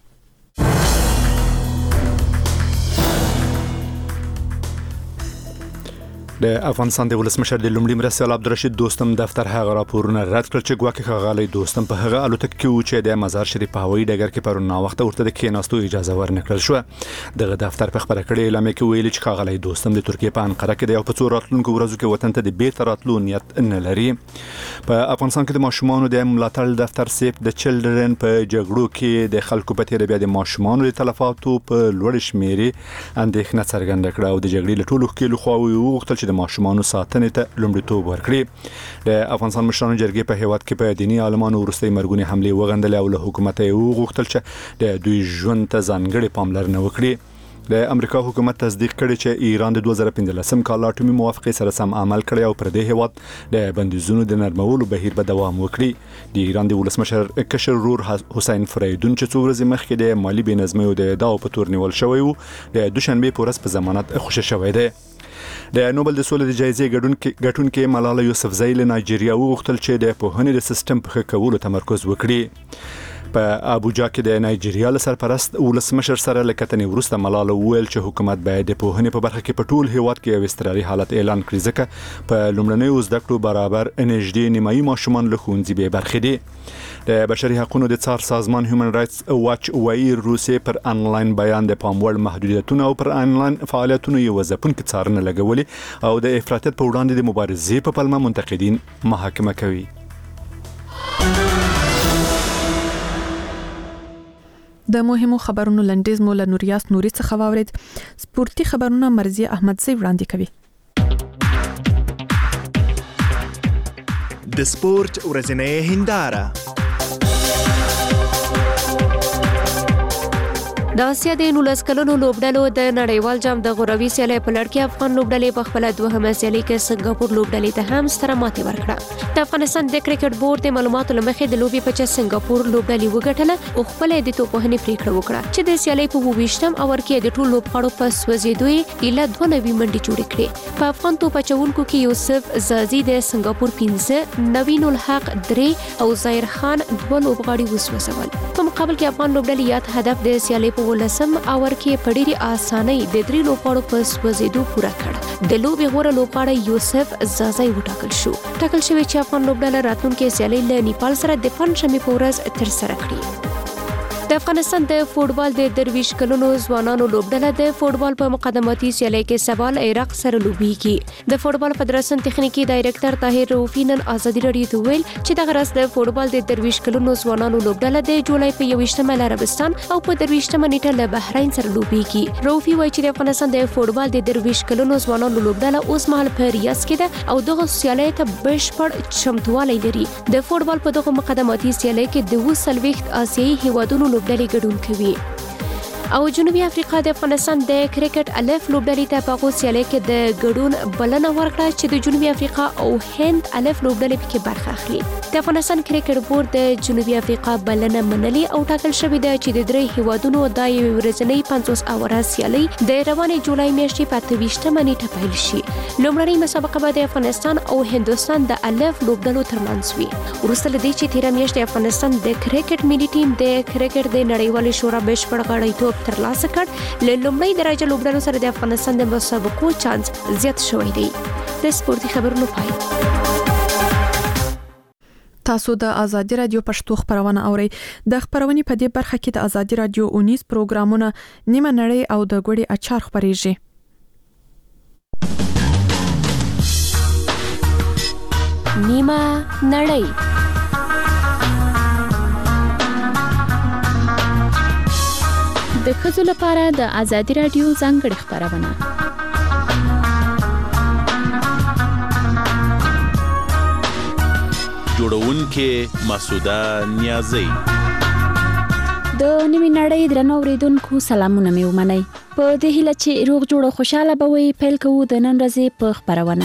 د افغانستان د ولسمشر د لومړي مرستیال عبدالرشید دوستم دفتر هغه راپورونه رد کړ چې ګواکې ښاغلی دوستم په هغه الوتکه کې و چې د مزار شریف په هوایي ډګر کې پرون ناوخته ورته د کېناستو اجازه ورنکړل شوه. دغه دفتر په خبره کړې اعلامیه کې ویلي چې ښاغلی دوستم د ترکیې په انقره کې د یو په څو راتلونکو ورځو کې وطن ته د بیرته راتلو نیت نه لري. په افغانستان کې د ماشومانو د ملاتړ دفتر سیپ د چلډرن په جګړو کې د خلکو په تیر بیا د ماشومانو د تلفاتو په لوړ شمیرې اندېښنه څرګنده کړه او د جګړې له ټولو ښکېلو خواوو وغوښتل چې د ماشومانو ساتنې ته لومړیتوب ورکړي. د افغانستان مشرانو جرګې په هیواد کې په دینی عالمانو وروستۍ مرګونې حملې وغندلې او له حکومت یې وغوښتل چې د دوی ژوند ته ځانګړې پاملرنه وکړي. د امریکا حکومت تصدیق کړی چې ایران د 2015 کال اټومي موافقې سره سم عمل کړی او پر دې هیواد د بندیزونو د نرمولو بهیر به دوام وکړي. د ایران د ولسمشر کشر رور حسین فریدون چې څو ورځې مخکې د مالی بېنظمۍ او د ادعاو په تور نیول شوی و د دوشنبه په ورځ په ضمانت خوشی شوی دی. د نوبل د سولې د جایزې ګټونکې ملاله یوسفزۍ له نایجیریا وغوښتل چې د پوهنې د سیستم په ښه کولو تمرکز وکړي. په ابوجا کې د نایجیریا له سرپرست ولسمشر سره له کتنې وروسته ملاله وویل چې حکومت باید د پوهنې په برخه کې په ټول هیواد کې یو اضطراري حالت اعلان کړي ځکه په لومړنیو زده کړو برابر نږدې نیمایي ماشومان له ښوونځي بې برخې دي. د بشري حقوقو د څار سازمان هیومن رائټس واچ وايي روسیې پر انلاین بیان د پاموړ محدودیتونه او پر انلاین فعالیتونو یو ځپونکې څارنه لګولې او د افراطیت په وړاندې د مبارزې په پلمه منتقدین محاکمه کوي. د مهمو خبرونو لنډیز مو له نوریاس نوري څخه واورید. سپورتي خبرونه مرزي احمدزی وړاندې کوي. د سپورت ورځنۍ هنداره. د اسیا د 19 کلونو لوبډلو د نړیوال جام د غوروي سیالۍ په لړ کې افغان لوبډلې په خپل دوهمه سیالۍ کې سنگاپور لوبډلې ته هم ستره ماتې ورکړه. د افغانستان د کرکټ بورډ د معلوماتو لمخې د لوبي په چا سنگاپور لوبډلې وګټله او خپل د توپوهنې پریکړه وکړه چې د سیالۍ په 28م اور کې د ټول لوبغاړو په سوځېدو اله 2 نوي منډې جوړې کړې. په افغان توپچونکو کې یوسف زازي د سنگاپور 15، نوین الحق 3 او ظاهر خان 2 لوبغاړي وسوځول. په مقابل کې افغان لوبډلې یاد هدف د سیالۍ په 19م اور کې په ډېرې اسانۍ د 3 لوبغاړو په سوځېدو پوره کړ. د لوبې غوره لوبغاړی یوسف زازي وټاکل شو. ټاکل شوی چې افغان لوبډله راتلونکي سیالۍ له نیپال سره د پنځمې په ورځ ترسره کړي. د افغانستان د فوټبال د درویش کلونو ځوانانو لوبډله د فوټبال په مقدماتي سیالۍ کې سوال عراق سره لوبېږي. د فوټبال فدراسیون تخنیکی ډایریکټر طاهر رؤفي نن آزادي رادیو ته ویل چې دغه ورځ د فوټبال د درویش کلونو ځوانانو لوبډله د جولای په 21مه له عربستان او په 23مه نیټه له بحرین سره لوبېږي. رؤفي وایي چې د افغانستان د فوټبال د درویش کلونو ځوانانو لوبډله اوس مهال په ریاض کې ده او دغه سیالۍ ته بشپړ چمتووالی لري. د فوټبال په دغه مقدماتي سیالۍ کې د 20 آسیایي هیوادونو لوبډلې ګډون کوي. او جنوبي افریقا د افغانستان د کرکټ الف لوبډلې ته په هغه سیالۍ کې د ګډون بلنه ورکړه چې د جنوبي افریقا او هند الف لوبډلې پکې برخه اخلي. د افغانستان کرکټ بورډ د جنوبي افریقا بلنه منلي او ټاکل شوې ده چې د 3 هیوادونو د یو ورځنۍ 50 اوره سیالۍ د روانې جولای میاشتې په 28مه نیټه پیل شي. لومړنۍ مسابقه به د افغانستان او هندوستان د الف لوبډلو ترمنځ وي. وروسته له دې چې تیر میاشت افغانستان د کرکټ ملي ټیم د کرکټ د نړیوال شورا بشپړ غړیتوب ترلاسه کړ، له لومړۍ درجه لوبډلو سره د افغانستان د مسابقو چانس زیات شوی دی. د سپورتي خبرونو پای. تاسو د آزادي رادیو پښتو خبرونه اورئ. د خبرونې په دې برخه کې د آزادي رادیو 19 پروګرامونه نیمه نړۍ او د ګوړې اچار خبريږي. نیمه نړۍ. د ښځو لپاره د آزادي رادیو ځانګړې خپرونه. جوړونکې مسعوده نیازی. د نیمه نړۍ درنو اوریدونکو سلامونه مې ومنئ. په دې هیله چې روغ جوړ او خوشاله به وي، پیل کوو د نن ورځې په خپرونه.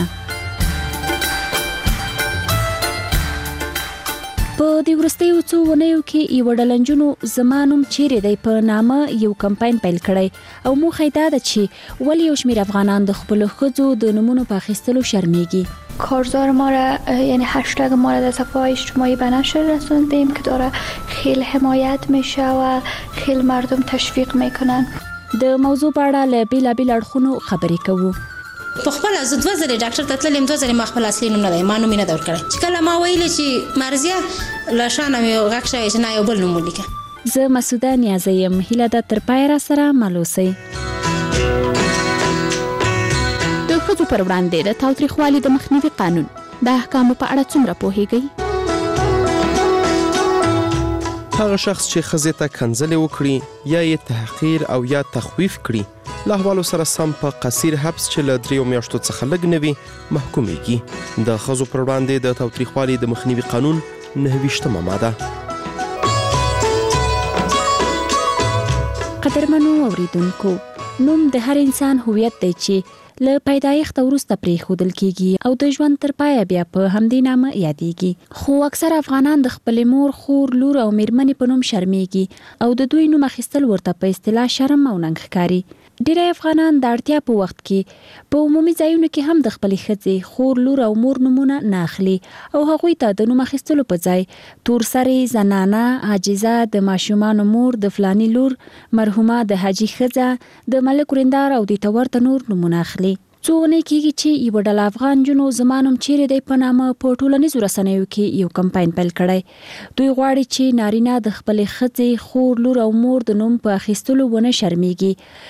په دې وروستیو څو ونیو کې یو ډلنجونو زمانوم چیرې دی په نامه یو کمپاین پیل کړی او موخه یې دا ده چې ولې یو شمېر افغانان د خپلو ښځو د نومونو په اخیستلو شرمیږي. کارزار ما را یعنی هشتگ ما را در صفحه اجتماعی به نشر رسوندیم که داره خیلی حمایت میشه و خیلی مردم تشویق میکنن. د موضوع په اړه له بیلابیل اړخونو خبرې کوو. په خپل از دوه ځله ډاکټر ته تللم، دوه ځله ما خپل اصلي نوم نه دی، ما نوم نه دا ورکړی. چې کله ما ویل چې مرزیه له شانه مې غږ شوی چې نه یو بل نوم ولیکه. زه مسعوده نیازی یم. هیله ده تر پایه را سره مل اوسئ. د ښځو پر وړاندې د تاوتریخوالي د مخنیوي قانون د احکامو په اړه څومره پوهیږئ؟ هغه شخص چې ښځې ته کنځلې وکړي یا یې تحقیر او یا تخویف کړي، له احوالو سره سم په قصیر حبس چې له 3 میاشتو څخه لږ نه وي محکومیږي. د ښځو پر وړاندې د تاوتریخوالي د مخنیوي قانون 29مه ماده. قدرمنو اوریدونکو، نوم د هر انسان هویت دی چې له پیدایښت وروسته پرېښودل کیږي او د ژوند تر پایه بیا په همدې نامه یادېږي. خو اکثر افغانان د خپلې مور، خور، لور او میرمنې په نوم شرمیږي او د دوی نوم اخیستل ورته په اصطلاح شرم او ننګ ښکاري. ډېری افغانان د اړتیا په وخت کې په عمومي ځایونو کې هم د خپلې ښځې، خور، لور او مور نومونه نه اخلي او هغوی ته د نوم اخیستلو په ځای تورسرې، زنانه، عاجزه، د ماشومانو مور، د فلاني لور، مرحومه، د حاجي ښځه، د ملک وریندار او د ورته نور نومونه اخلي. څو ونې کېږي چې یوه ډله افغان جنو زمانوم چیرې دی په نامه په ټولنیزو رسنیو کې یو کمپاین پیل کړی. دوی غواړي چې نارینه د خپلې ښځې، خور، لور او مور د نوم په اخیستلو ونه شرمیږي.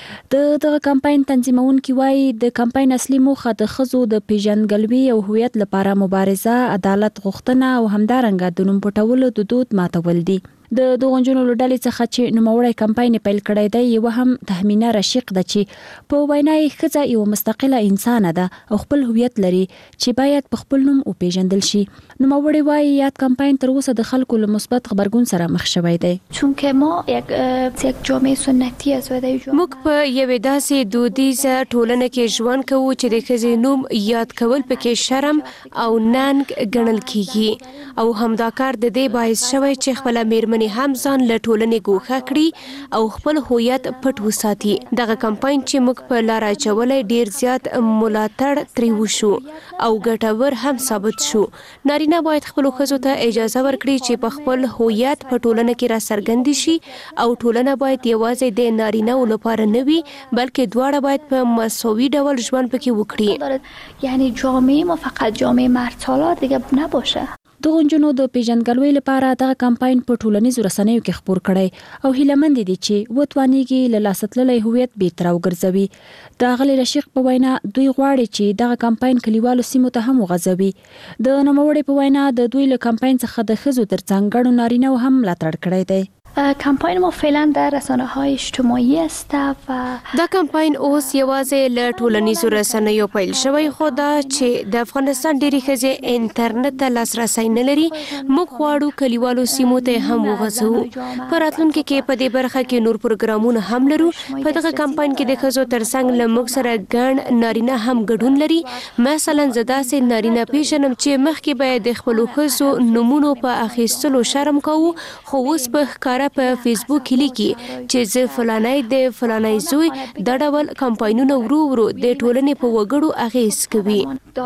دغه کمپاین تنظیمونکي وایي د کمپاین اصلي موخه د ښځو د پیژندګلوي او هویت لپاره مبارزه، عدالت غوښتنه او همدارنګه د نوم پټولو د دود ماتول دي. د دغو نجونو له ډلې څخه چې نوموړی کمپاین پیل کړی دی، یوه هم تهمینه رشیق ده چې په وینا یې ښځه یوه مستقله انسانه ده او خپل هویت لري چې باید په خپل نوم وپیژندل شي. نوموړی وایي یاد کمپاین تر اوسه د خلکو له مثبت غبرګون سره مخ شوی دی. چونکه ما یک جامعه سنتي از ودای موږ په یوې داسې دودیزه ټولنه کې ژوند کوو چې د ښځې نوم یاد کول پکې شرم او ننګ ګڼل کیږي او همدا کار د دې باعث شوی چې خپل میرمنې هم ځان له ټولنې ګوښه کړي او خپل هویت پټ وساتي. دغه کمپاین چې موږ په لار اچولی ډیر زیات ملاتړ ترې وشو او ګټور هم ثابت شو. نارینه باید خپلو ښځو ته اجازه ورکړي چې په خپل هویت په ټولنه کې را څرګند شي او ټولنه باید یوازې د نارینه‌و لپاره نه وي بلکې دواړه باید په مساوي ډول ژوند پکې وکړي. یعنی جامعه ما فقط جامعه مرد سالار دیگه نباشه. دغو نجونو د پیژندګلوۍ لپاره دغه کمپاین په ټولنیزو رسنیو کې خپور کړی او هیلهمند دي چې وتوانیږي له لاسه تللی هویت بیرته راوګرځوي. د ښاغلي رشیق په وینا دوی غواړي چې دغه کمپاین کلیوالو سیمو ته هم وغځوي. د نوموړي په وینا د دوی له کمپاین څخه د ښځو ترڅنګ ګڼو نارینه‌و هم ملاتړ کړی دی. کمپاین ما فعلا در رسانه‌های اجتماعی است و دا کمپاین اوس یوازې له ټولنیزو رسنیو پیل شوی، خو دا چې د افغانستان ډېری ښځې انټرنیټ ته لاسرسی نه لري. موږ غواړو کلیوالو سیمو ته هم وغځوو. په راتلونکي کې په دې برخه کې نور پروګرامونه هم لرو. په دغه کمپاین کې د ښځو ترڅنګ له موږ سره ګڼ نارینه هم ګډون لري. مثلا زه داسې نارینه پیژنم چې مخکې به د خپلو ښځو نومونو په اخیستلو شرم کوو، خو اوس په ښکاره په فیسبوک کې لیکي چې زه فلانی د فلانی زوی. دا ډول کمپاینونه ورو ورو د ټولنې په وګړو اغیز کوي.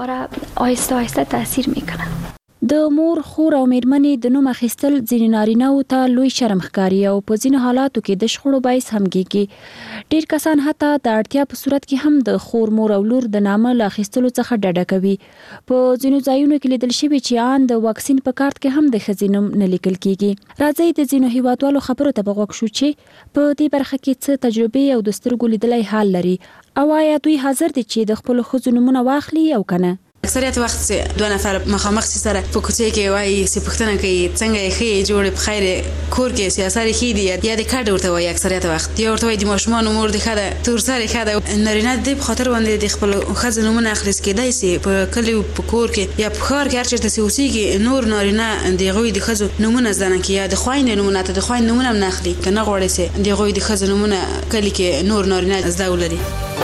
آهسته آهسته تاثیر میکنه. د مور، خور او میرمنې د نوم اخیستل ځینې نارینه‌و ته لوی شرم ښکاري او په ځینو حالاتو کې د شخړو باعث هم کېږي. ډېر کسان حتی د اړتیا په صورت کې هم د خور، مور او لور د نامه له اخیستلو څخه ډډه کوي. په ځینو ځایونو کې لیدل شوي چې ان د واکسین په کارت کې هم د ښځې نوم نه لیکل کېږي. راځئ د ځینو هیوادوالو خبرو ته به غوږ شو چې په دې برخه کې څه تجربې او د سترګو لیدلی حال لري او آیا دوی حاضر دي چې د خپلو ښځو نومونه واخلي او کنه. اکثریت وخت دوه نفر مخامخ سره په کوڅه کې وایي چې پښتنه کوي څنګه یې ښه جوړ په خیر کور کې سیاسي ښه دي یا د کډ ورته وایي اکثریت وخت یا ورته وایي د ماشومان امور د خاله تور سره خاله نارینه د خاطر باندې د خپل خزه نمونه اخلي کېدای سي په کلی په کور کې یا په خار کې هر چیرته سیاسي نور نارینه د غوي د خزه نمونه ځنه کې یا د خوین نمونه ته د خوین نمونه نه اخلي کنه غوړي سي د غوي د خزه نمونه کلی کې نور نارینه زده ولري.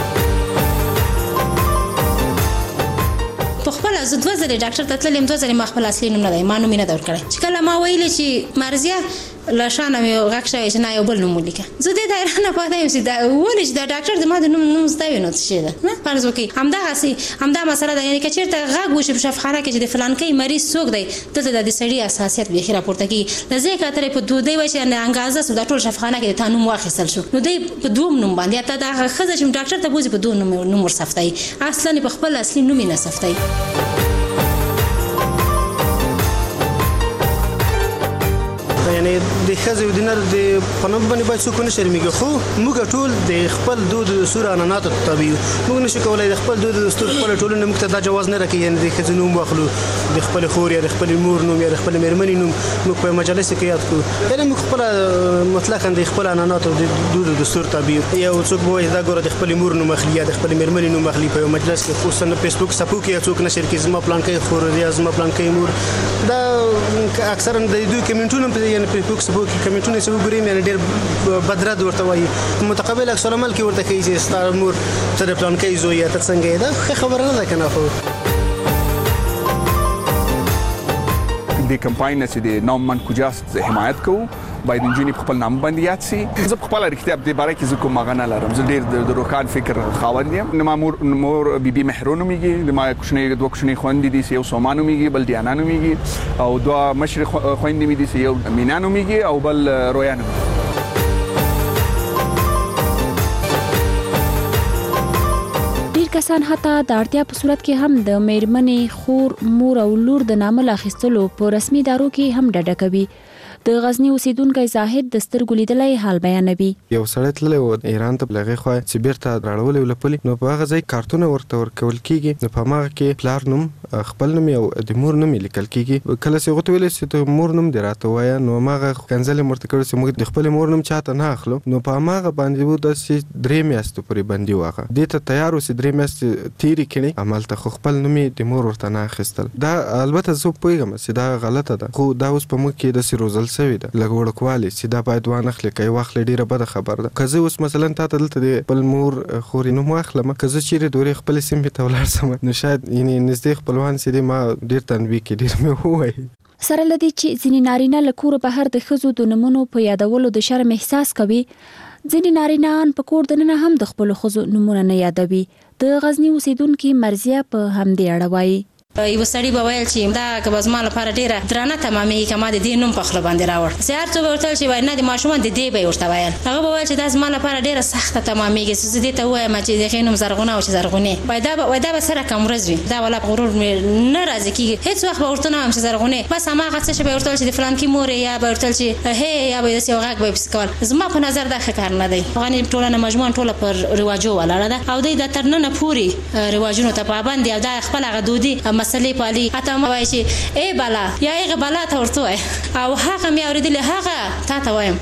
زه دوه ځله ډاکټر ته تللم، دوه ځله ما خپل اصلي نوم نه دی ما نوم نه دا ورکړی چې کله ما ویلې چې مرزیه له شانه مې غږ شوی چې نه یو بل نوم ولیکه. زه دې ته حیرانه پاتې یم چې دا ولې چې دا ډاکټر د ما د نوم زده وي نو څه شی ده نه فرض وکړي همدا مسله ده، یعنې که چېرته غږ وشي په شفاخانه کې چې د فلانکي مریض څوک دی دلته د سړي حساسیت بیخي راپورته کېږي له ځای کتلی په دوی وایي چې انګازه سو دا ټول شفاخانه کې د تا نوم واخیستل شو نو دی په دوم نوم باندې حتی د هغه ښځه چې ډاکټر ته بوځي په دوه نوم ورثفتوي اصلا په خپل اصلي نوم یې نه ثبتوي. یعنی د ښځې د نر د په نوم باندې باید څوک ونه شرمېږي، خو موږ ټول د خپل دود دستور عنعناتو ته تابع یو. موږ نشو کولی د خپل دود دستور خپله ټولنه موږ ته دا جواز نه راکوي یعنې د ښځې نوم واخلو، د خپلې خور یا د خپلې مور نوم یا د خپلې مېرمنې نوم موږ په مجلسو کې یاد کړو. یعنې موږ خپله مطلقا د خپل عنعناتو د دود دستور تابع یو. یو څوک به وایي دا ګوره د خپلې مور نوم اخلي یا د خپلې مېرمنې نوم اخلي په یو مجلس کې، خصوصا په فیسبوک څپو کې یو څوک نشر کوي زما پلانکی خور یا زما پلانکی مور. دا اکثرا د دوی کمنټونه یعنې په فیسبوک څپو کې کمنټونه چې وګورئ یعنې ډېر بدرد ورته وایي، متقابل عکس العمل کې ورته ښیي چې ستا مور ته د پلانکی زوی یا ته څنګه یې. دا ښه خبره نه ده که نه. خو د کمپاین نه چې د نام من کجاست حمایت کوو باید نجونې په خپل نام باندې یاد سي. زه په خپله رښتیا په دې باره کې زه کوم هغه نه لرم، زه ډېر د روښان فکر خاوند یم. زما مور بیبي مهرو نومېږي، زما دوه کوچنۍ خویندې دي چې یو سوما نومېږي بل دیانا نومېږي او دوه مشرې خویندې مې دي چې یو مینا نومېږي او بل رویا نومېږي. کسان حتی د اړتیا په صورت کې هم د میرمنې، خور، مور او لور د نامه اخیستلو په رسمي ادارو کې هم ډډه کوي. د غزنی اوسیدونکو زاهد د سترګو لیدلای حال بیانوي. یو سړی تللی و ایران ته لغې خو چې بیرته راړولې ولپلی نو په هغه ځای کارتونه ورته ورکول کیږي، نو په هغه کې پلار نوم، خپل نوم او د مور نوم لیکل کیږي. کله چې غوته ویل چې د مور نوم دی راته وایه نو هغه کنځلې مرته کړ چې موږ د خپل مور نوم چاته نه اخلو. نو په هغه باندې و د 3 میاشتو پورې باندې واغه دې ته تیار اوسې 3 میاشتې تیری کړي عمل ته خپل نوم د مور ورته نه اخیستل. دا البته زه پوهیږم چې دا غلطه ده، خو دا اوس په موږ کې د روزل شوی ده لګوړ کوالی چې دا باید وانه خلک کوي واخل ډیره بده خبر ده. که زه اوس مثلا تا ته دلته د بل مور خوري نوم واخلم، که زه چیرې دورې خپل سیمې ته ولاړ سم نو شاید یعنی نږدې خپلوان سي ما ډیر تنبیه کې ډیر مې وایي. سره لدی چې ځینې نارینه له کوره بهر د ښځو د نومونو په یادولو د شرم احساس کوي، ځینې نارینهان په کور دننه هم د خپلو ښځو نومونه نه یادوي. د غزنی اوسیدونکي مرزیه په همدې اړه وایي. یو سړی به ویل چې دا که به زما لپاره ډېره درانه تمامېږي که ما د دې نوم په خوله باندې راوړ. چې هر څوک به ورته ویل چې وایي نه د ماشومان د دې به یې ورته ویل. هغه به ویل چې دا زما لپاره ډېره سخته تمامېږي چې زه دې ته ووایم چې د هغې نوم زرغونه او چې زرغونې وایي دا به څه رقم ورځ وي. دا والا په غرور مې نه راضي کېږي، هېڅ وخت به ورته نه وایم چې زرغونې، بس هماغه څه چې به یې ورته ویل چې د فلانکي مور یا به یې ورته ویل چې هې یا به یې داسې یو غږ به یې پسې کول. زما په نظر دا ښه کار نه دی. افغاني ټولنه مجموعاً ټوله پر رواجو ولاړه ده او دوی د تر ننه پورې رواجونو ته پابند دي او دا خپل هغه دودي مسلې پالي. ته ما وایي چې ای بالا یا هغه بالا ته ورته وایي او هغه مې اورېدلې هغه تا ته وایم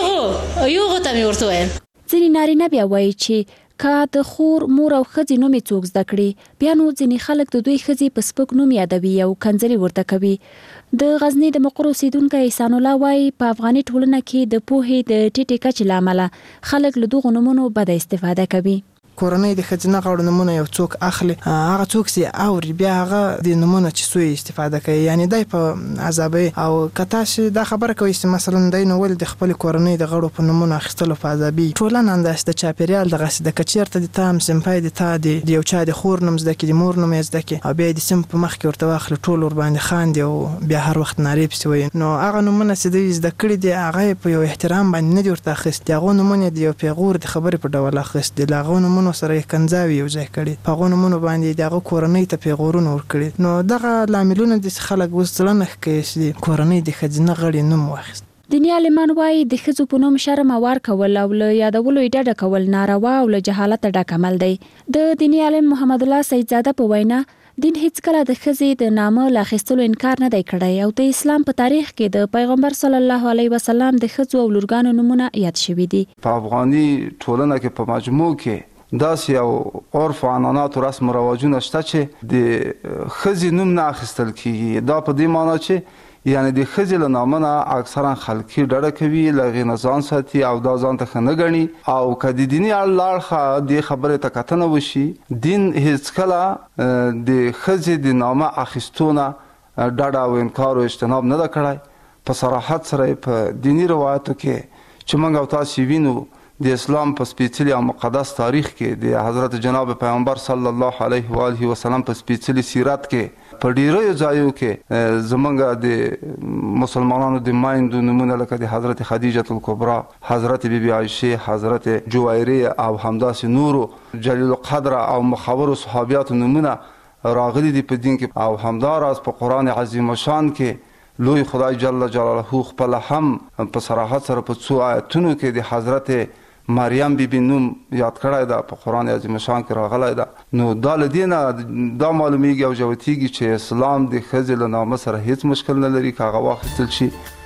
یوغو ته مې ورته ویل. ځینې نارینه بیا وایي چې که د خور، مور او ښځې نوم یې څوک زده کړي بیا نو ځینې خلک د دوی ښځې په سپک نوم یادوي او کنځلې ورته کوي. د غزنی د مقر اوسیدونکی احسان الله وایي په افغاني ټولنه کې د پوهې د ټیټې کچې له امله خلک له دغو نومونو بده استفاده کوي. کورنۍ د ښځینه غړو نومونه یو څوک اخلي، هغه څوک چې اوري بیا هغه د نومونه چې سوی استفاده کوي، یعنی دای په عذابي او کتا چې دا خبره کوي چې مثلا دای نو ول د خپل کورنۍ د غړو په نومونه اخیستلو په عذابي ټولنه انداز د چاپیریال د غس د کچیرته د تام سمپای د تا د یو چا د خور نوم زده کې د مور نوم زده کې او بیا د سم په مخ کې ورته واخلي ټول ور باندې خاندي او بیا هر وخت ناری پسې وي. نو هغه نومونه چې دوی زده کړي دي هغه په یو احترام باندې نه دی ورته اخیست، هغه نومونه د یو پیغور د خبرې په ډول اخیست، د هغه نومونو سره کنځاوي یو ځای کړي، په هغو نومونو باندې دغه کورنۍ ته پیغورونه ورکړي. نو دغه لاملونه د خلک اوس ځله نه ښکوي چې کورنۍ د ښځینه غړي نوم واخیست. دیني عالمان وایي د ښځو په نوم شرم اوار کول او له یادولو یې ډډه کول ناروا او له جهالته ډک عمل دی. د دیني عالم محمد الله سیدزاده په وینا دین هیڅ کله د ښځې د نامه له اخیستلو انکار نه دی کړی او د اسلام په تاریخ کې د پیغمبر صلی الله علیه وسلم د ښځو او لورګانو نومونه یاد شوي دي. په افغاني ټولنه کې په مجموع کې داسې یو عرف او عنعنات او رسم و رواجونه شته چې د ښځې نوم نه اخیستل کیږي. دا په دې معنی چې یعنی د ښځې له نامه نه اکثرا خلکي ډډه کوي، له هغې نه ځان ساتي او دا ځان ته ښه نه ګڼي. او که د دیني اړخه دې خبرې ته کتنه وشي، دین هیڅکله د ښځې د نامه اخیستو نه ډډه او انکار او اجتناب نه ده کړی. په صراحت سره په دینی روایتو کې چې موږ او تاسې وینو د اسلام په سپېڅلي او مقدس تاریخ کې د حضرت جناب پیغمبر صلی الله علیه و آله وسلم په سپېڅلي سیرت کې په ډیرو ځایو کې زمونږ د مسلمانانو د مایندو نومونه لکه د حضرت خدیجه الکبرا، حضرت بیبي عایشه، حضرت جویریه او همداسې نورو جلیل القدر او مخورو صحابیاتو نومونه راغلي دي په دین کې. او همداراز په قرآن عظیم شان کې لوی خدای جل جلاله خپل هم په صراحت سره په څو آیتونو کې د حضرت مریم بیبي نوم یاد کړی ده، په قرآن عظیم شان کې راغلی ده. نو دا له دې نه دا معلومیږي او جوتیږي چې اسلام د ښځې له نامه سره هیڅ مشکل نه لري که هغه واخیستل شي.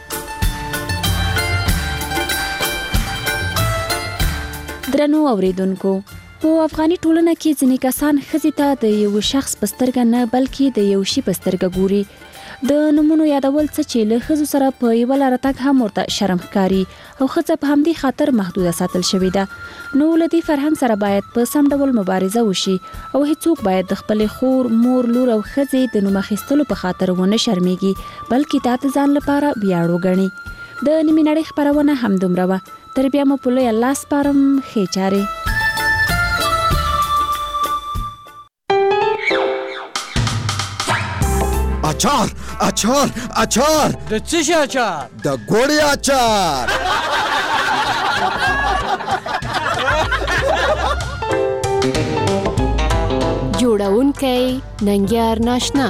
درنو اوریدونکو، په افغاني ټولنه کې ځینې کسان ښځې ته د یو شخص په سترګه نه بلکې د یو شي په سترګه ګوري. د نومونو یادول څه چې له ښځو سره په یوه لاره تګ هم ورته شرم ښکاري او ښځه په همدې خاطر محدوده ساتل شوې ده. نو له دې فرهنګ سره باید په سم ډول مبارزه وشي او هیڅوک باید د خپلې خور، مور، لور او ښځې د نوم اخیستلو په خاطر ونه شرمېږي، بلکې دا د ځان لپاره ویاړ وګڼي. د نیمې نړۍ خپرونه همدومره وه. تر بیا مو په لوی الله سپارم. ښې چارې. اچار اچار اچار د څه شي اچار؟ د ګوړې اچار. جوړونکی ننګیار ناشنا.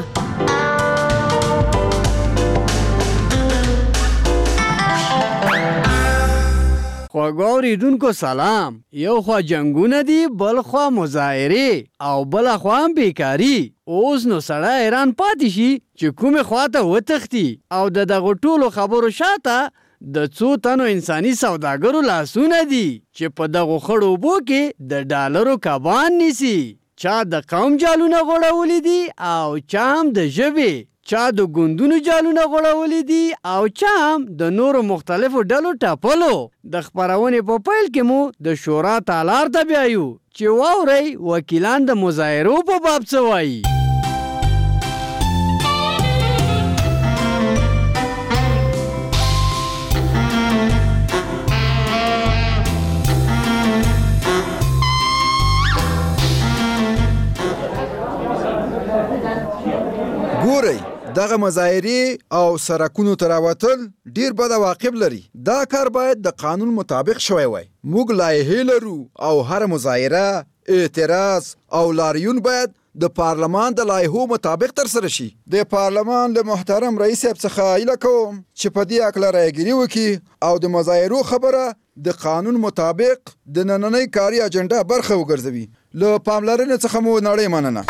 خواږه اوریدونکو سلام. یو خوا جنګونه دي، بل خوا مظاهرې او بل خوا هم بیکاري. اوس نو سړی حیران پاتې شي چې کومې خواته وتښتي او د دغو ټولو خبرو شاته د څو تنو انساني سوداګرو لاسونه دي چې په دغو خړو اوبو کې د ډالرو کبان نیسي. چا د قوم جالونه غوړولي دي او چا هم د ژبې، چا د ګوندونو جالونه غوړولي دي او چا هم د نورو مختلفو ډلو ټپلو. د خپرونې په پیل کې مو د شورا تالار ته بیایو چې واورئ وکیلان د مظاهرو په باب څه وایي. ګورئ، دغه مظاهرې او سرکونو ته راوتل ډیر بد عواقب لري. دا کار باید د قانون مطابق شوی وای. موږ لایحې لرو او هر مظاهره، اعتراض او لاریون باید د پارلمان د لایحو مطابق ترسره شي. د پارلمان له محترم رئیس صاحب څخه هیله کوم چې په دې هکله رایګیري وکړي او د مظاهرو خبره د قانون مطابق د نننۍ کاري اجنډا برخه وګرځوي. له پاملرنې څخه مو نړۍ مننه.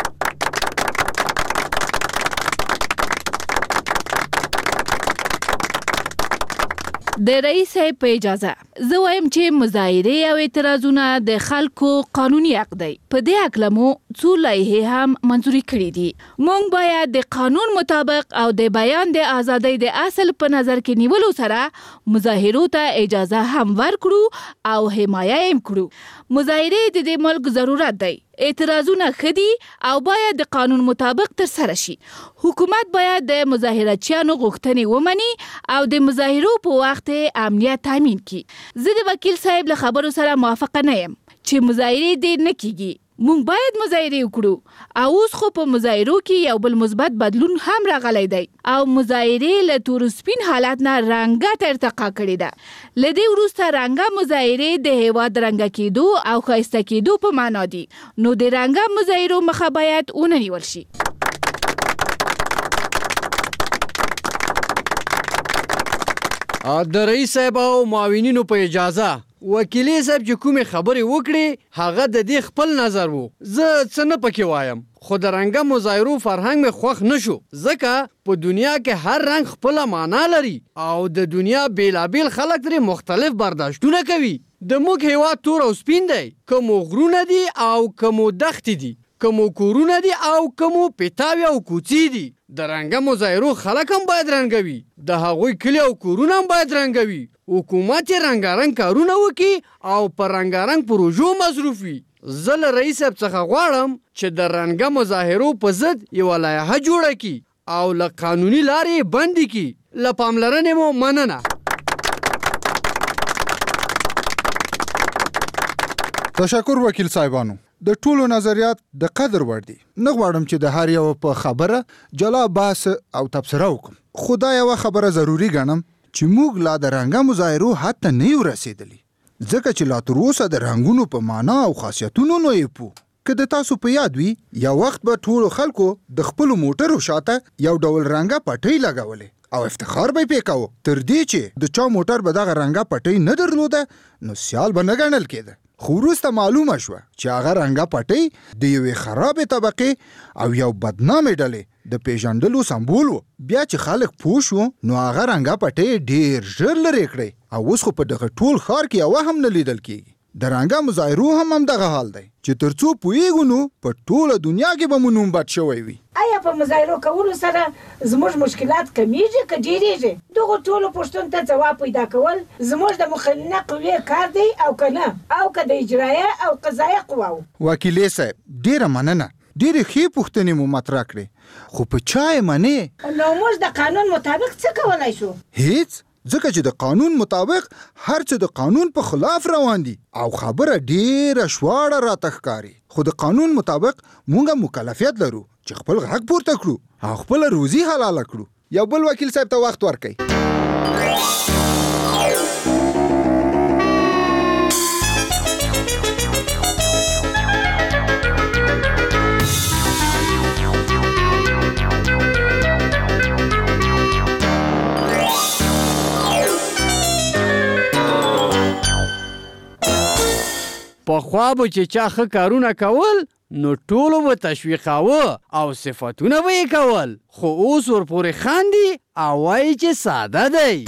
د رئیس صاحب په اجازه زه وایم چې مظاهرې او اعتراضونه د خلکو قانوني حق دی. په دې هکله مو څو لایحې هم منظوري کړي دي. موږ باید د قانون مطابق او د بیان د ازادۍ د اصل په نظر کې نیولو سره مظاهرو ته اجازه هم ورکړو او حمایه هم کړو. مظاهرې د دې ملک ضرورت دی. اعتراضونه ښه دي او باید د قانون مطابق ترسره شي. حکومت باید د مظاهرچیانو غوښتنې ومني او د مظاهرو په وخت امنیت تامین کړي. زه د وکیل صاحب له خبرو سره موافقه نه یم چې مظاهرې ډېر نه کیږي. موږ باید مظاهرې وکړو او اوس خو په مظاهرو کې یو بل مثبت بدلون هم راغلی دی او مظاهرې له تور سپین حالت نه رنګه ته ارتقا کړې ده. له دې وروسته رنګه مظاهرې د هیواد رنګه کېدو او ښایسته کېدو په معنا دي. نو د رنګه مظاهرو مخه باید ونه نیول شي. د رئیس صاحب او معاونینو په اجازه وکیلې صاحب چې کومې خبرې وکړې هغه د دې خپل نظر وو. زه څه نه پکې وایم، خو د رنګه مظاهرو فرهنګ مې خوښ نه شو، ځکه په دنیا کې هر رنګ خپله معنا لري او د دنیا بیلابیل خلک ترې مختلف برداشتونه کوي. د موږ هیواد تور او سپین دی، که مو غرونه دي او که مو دښتې دي، که مو کورونه دي او که مو پیتاوي او کوڅې دي. د رنګه مظاهرو خلک هم باید رنګوي، د هغوی کلي او کورونه هم باید رنګوي. حکومت یې رنګارنګ کارونه وکړي او په رنګارنګ پروژو مصروف وي. زه له رئیس صاحب څخه غواړم چې د رنګه مظاهرو په ضد یوه لایحه جوړه کړي او له قانوني لارې یې بندې کړي. له پاملرنې مو مننه. تشکر وکیل صاحبانو. د ټولو نظریات د قدر وړ دي. نه غواړم چې د هر یو په خبره جلا بحث او تبصره وکړم، خو دا یوه خبره ضروري ګڼم چې موږ لا د رنګه مظاهرو حد ته نه یو رسېدلي، ځکه چې لا تر اوسه د رنګونو په معنا او خاصیتونو نه یې پوه. که د تاسو په یاد وي، یو وخت به ټولو خلکو د خپلو موټرو شاته یو ډول رنګه پټۍ لګولې او افتخار به یې پې کوو، تر دې چې د چا موټر به دغه رنګه پټۍ نه درلوده نو سیال به نه ګڼل کېده. خو وروسته معلومه شوه چې هغه رنګه پټۍ د یوې خرابې طبقې او یو بدنامې ډلې د پیژندلو سمبول و. بیا چې خلک پوه شو نو هغه رنګه پټۍ ډېر ژر لرې کړی او اوس خو په دغه ټول ښار کې یوه هم نه لیدل کېږي. د رنګه مظاهرو هم دغه حال دی چې تر څو پوهېږو نو په ټوله دنیا کې به مو نوم بد شوی وي. آیا په مظاهرو کولو سره زموږ مشکلات کمیږي که ډېرېږي؟ دغو ټولو پوښتنو ته ځواب پیدا کول زموږ د مقننه قوې کار دی او که نه، او که د اجرایه او قضایه قواو. وکیلې صاحب ډېره مننه، ډېرې ښې پوښتنې مو مطرح کړې، خو په چا یې منې؟ نو موږ د قانون مطابق څه کولی شو؟ هیڅ، ځکه چې د قانون مطابق هر څه د قانون په خلاف روان دي او خبره ډېره شواړه راته ښکاري. خو د قانون مطابق مونږ مکلفیت لرو چې خپل غږ پورته کړو او خپله روزي حلاله کړو. یو بل وکیل صاحب ته وخت ورکړئ. پخوا به چې چا ښه کارونه کول نو ټولو به تشویقاوه او صفتونه به یې کول، خو اوس ورپورې خاندي او وایي چې ساده دی.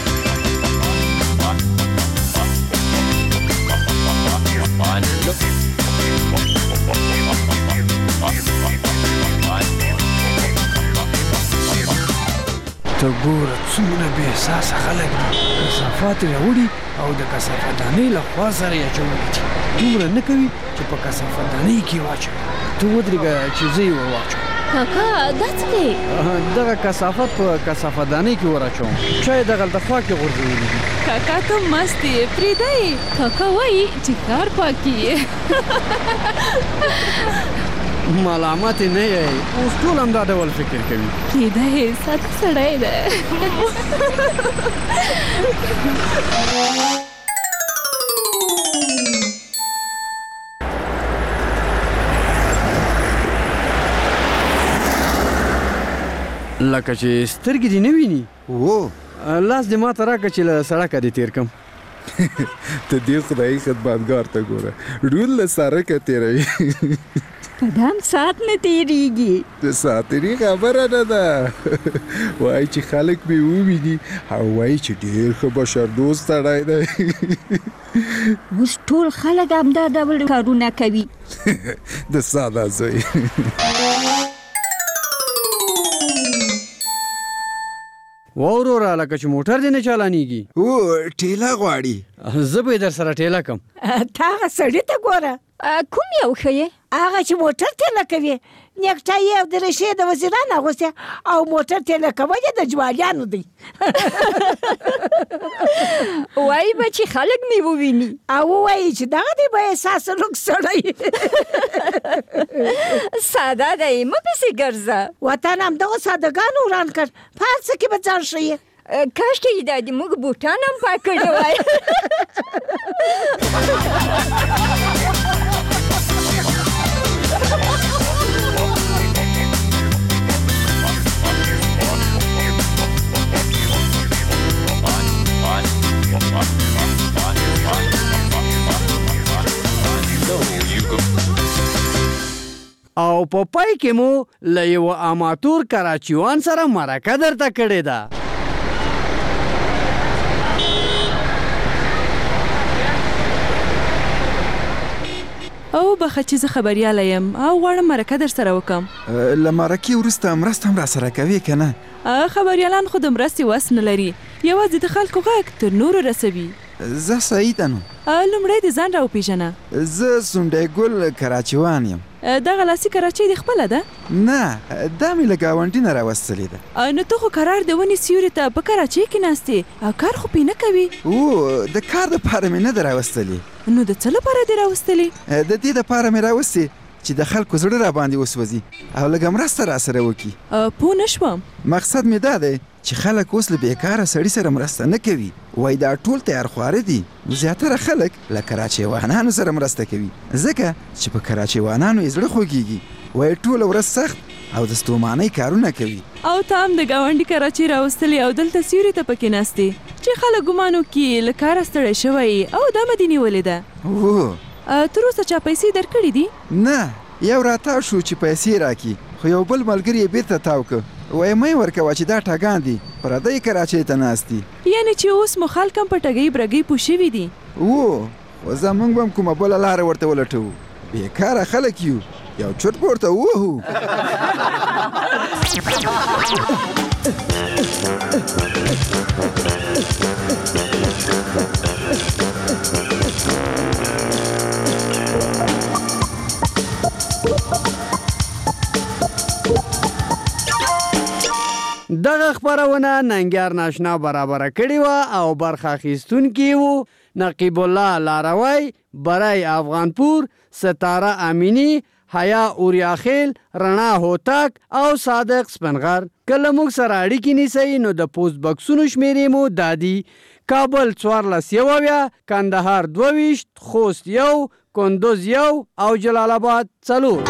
ته ګوره څومره بې احساسه خلک دي، کثافات یې راوړي او د کثافتدانۍ له خوا سره یې اچولي دي. دومره نه کوي چې په کثافتدانۍ کې واچوي. ته ودرېږه چې زه یې ور واچوم. کاکا دا څه دی؟ دغه کثافت په کثافتدانۍ کې ور اچوم، چا یې دغلته خوا کې غورځولي دي. کاکا ته مست یې، پرېږده یې. کاکا وایي چې ښار پاکي یې. ملامت نه یې، اوس ټول هم دا ډول فکر کوي. کېده یې ساده سړی دی. لکه چې سترګې دې نه ویني. لاس دې ما ته راکړه چې له سړکه دې تېر کړم. ته دې خدایي خدمتګار ته ګوره، ډول له سړکه تېروي. په دام ساعت نه تېرېږي. د ساعتري خبره نه ده. وایي چې خلک مې وویني او وایي چې ډېر ښه بشردوست سړی دی. اوس ټول خلک همدا ډول کارونه کوي. د ساده زوی. وروره لکه چې موټر دې نه چالانېږي. ټیله غواړي. زه به یې در سره ټیله کړم. ته هغه سړي ته ګوره. کوم یو ښه یې؟ هغه چې موټر تېله کوي، نیکټای یې او درشې د وزیران اغوستې او موټر تېله کول یې د جوالیانو دی. وایي به چې خلک مې وویني او ووایي چې دغه دی به احساس لوک سړی. ساده دی، مه پسې ګرځه. وطن همدغو سادهګانو وران کړ، په هر څه کې به ځان ښیي. کاشکې یې دا د موږ بوټان هم پاک کړي وای. او په پای کې مو له یو اماتور کراچیوان سره مرکه درته کړې ده. او بخه چې زه خبریاله یم او غواړم مرکه در سره وکم. له مرکې وروسته مرسته هم راسره کوې که نه؟ خبریالان خو د مرستې وس نه لري، یوازې د خلکو غږ تر نورو رسوي. زه سعیده نو. لومړی د ځان راوپېژنه. زه سونډی ګل کراچیوان یم. دغه لاسي کراچۍ د خپله ده؟ نه، دا مې له ګاونډي نه راوستلې ده. نو ته خو قرار د ونې سیوري ته په کراچۍ کې ناستې او کار خو پې نه کوي. د کار دپاره مې نه ده راوستلې. نو د څه لپاره دې راوستلې؟ د دې دپاره مې راوستې چې د خلکو زړه را باندې وسوځي او لږه مرسته راسره وکړي. پوه نه شوم. مقصد مې دا دی چې خلک اوس له بېکاره سړي سره مرسته نه کوي. وایي دا ټول تیارخواره دي. زیاتره خلک له کراچیوانانو سره مرسته کوي ځکه چې په کراچیوانانو یې زړه خوږېږي. وایي ټوله ورځ سخت او د ستومانۍ کارونه کوي. او ته هم د ګاونډي کراچۍ راوستلې او دلته سیوري ته پکې ناستې چې خلک ګمان وکړي له کاره ستړی شوی او دا مې دې نیولې ده. تر اوسه چا پیسې درکړې دي؟ نه، یو راتاو شو چې پیسې راکړي، خو یو بل ملګري یې بېرته تاو که. وایي مه یې ورکوه چې دا ټګان دي، پردی کراچۍ ته ناست دي. یعنې چې اوس مو خلک هم په ټګۍ برګۍ پوه شوي دي؟ خو زموږ به هم کومه بله لاره ورته ولټوو. بېکاره خلک یو، یو چرت به ورته ووهو. دغه خپرونه ننګیار ناشنا برابره کړې وه او برخه اخیستونکي وو نقیب الله لاروی، برای افغانپور، ستاره امینی، حیا اوریاخیل، رڼا هوتک او صادق سپنغر. که له موږ سره اړیکې نیسئ نو د پوسټ بکسونو شمیرې مو دا دي: کابل 1470، کندهار 22، خوست 1، کندوز 1 او جلال آباد 4.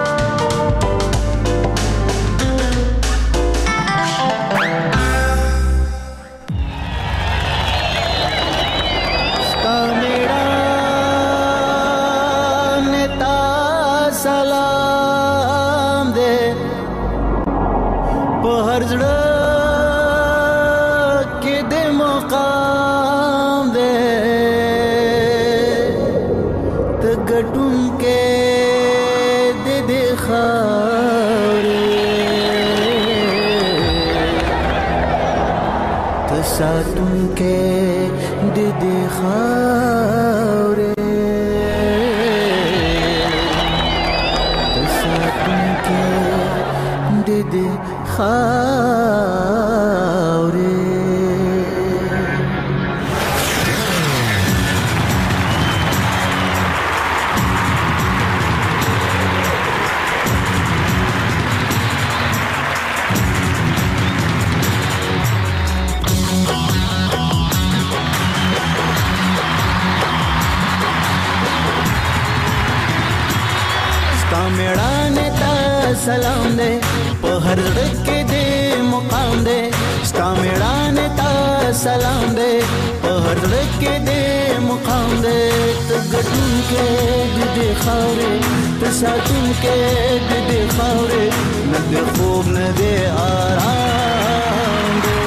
سلام دے په هر ځړ کې دې مقام دے ستا میړانه تا سلام دے په هر ځړ کې دې مقام دے ته ګټون کې دې خاورې ته ساتون کې دې خاورې نه دې خوب نه دې آرام دے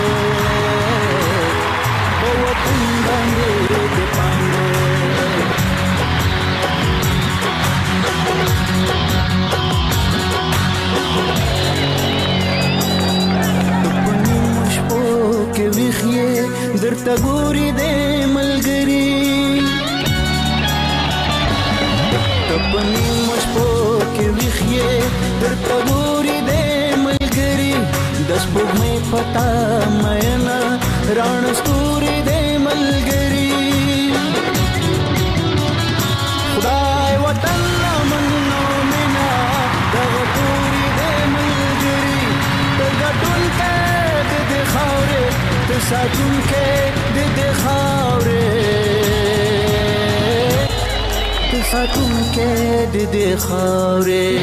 په وطن باندې دې پاندې درته ګوري دې ملګري تپنی مشپو کې ویخې درته ګوري دې ملګري د سپوږمۍ پتا مېنا رڼ ستوري دې ملګري خدای وطن منو مینا د ګوري دې ملګري د ګټون کې دې خاورې ساتون کې دې خاورې ته ساتون کې دې خاورې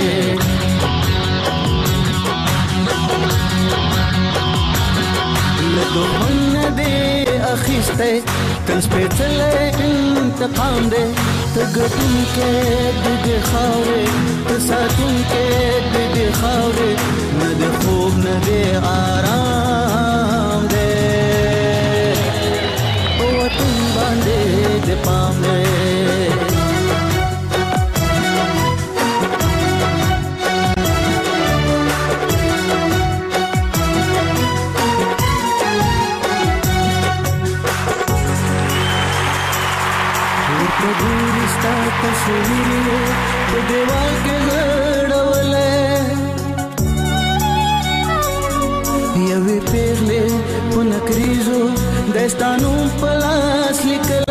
له دومره دې اخیسته تل سپېڅلی انتقام دې ته ګټونکې د دې خاورې ته ساتونکې د دې خاورې نه د خوب نه د آرام دی وطن باندې د پام دی تصویر په دیوال کې غړولې یوې پیغلې په نکریزو دستانو په لاس لیکل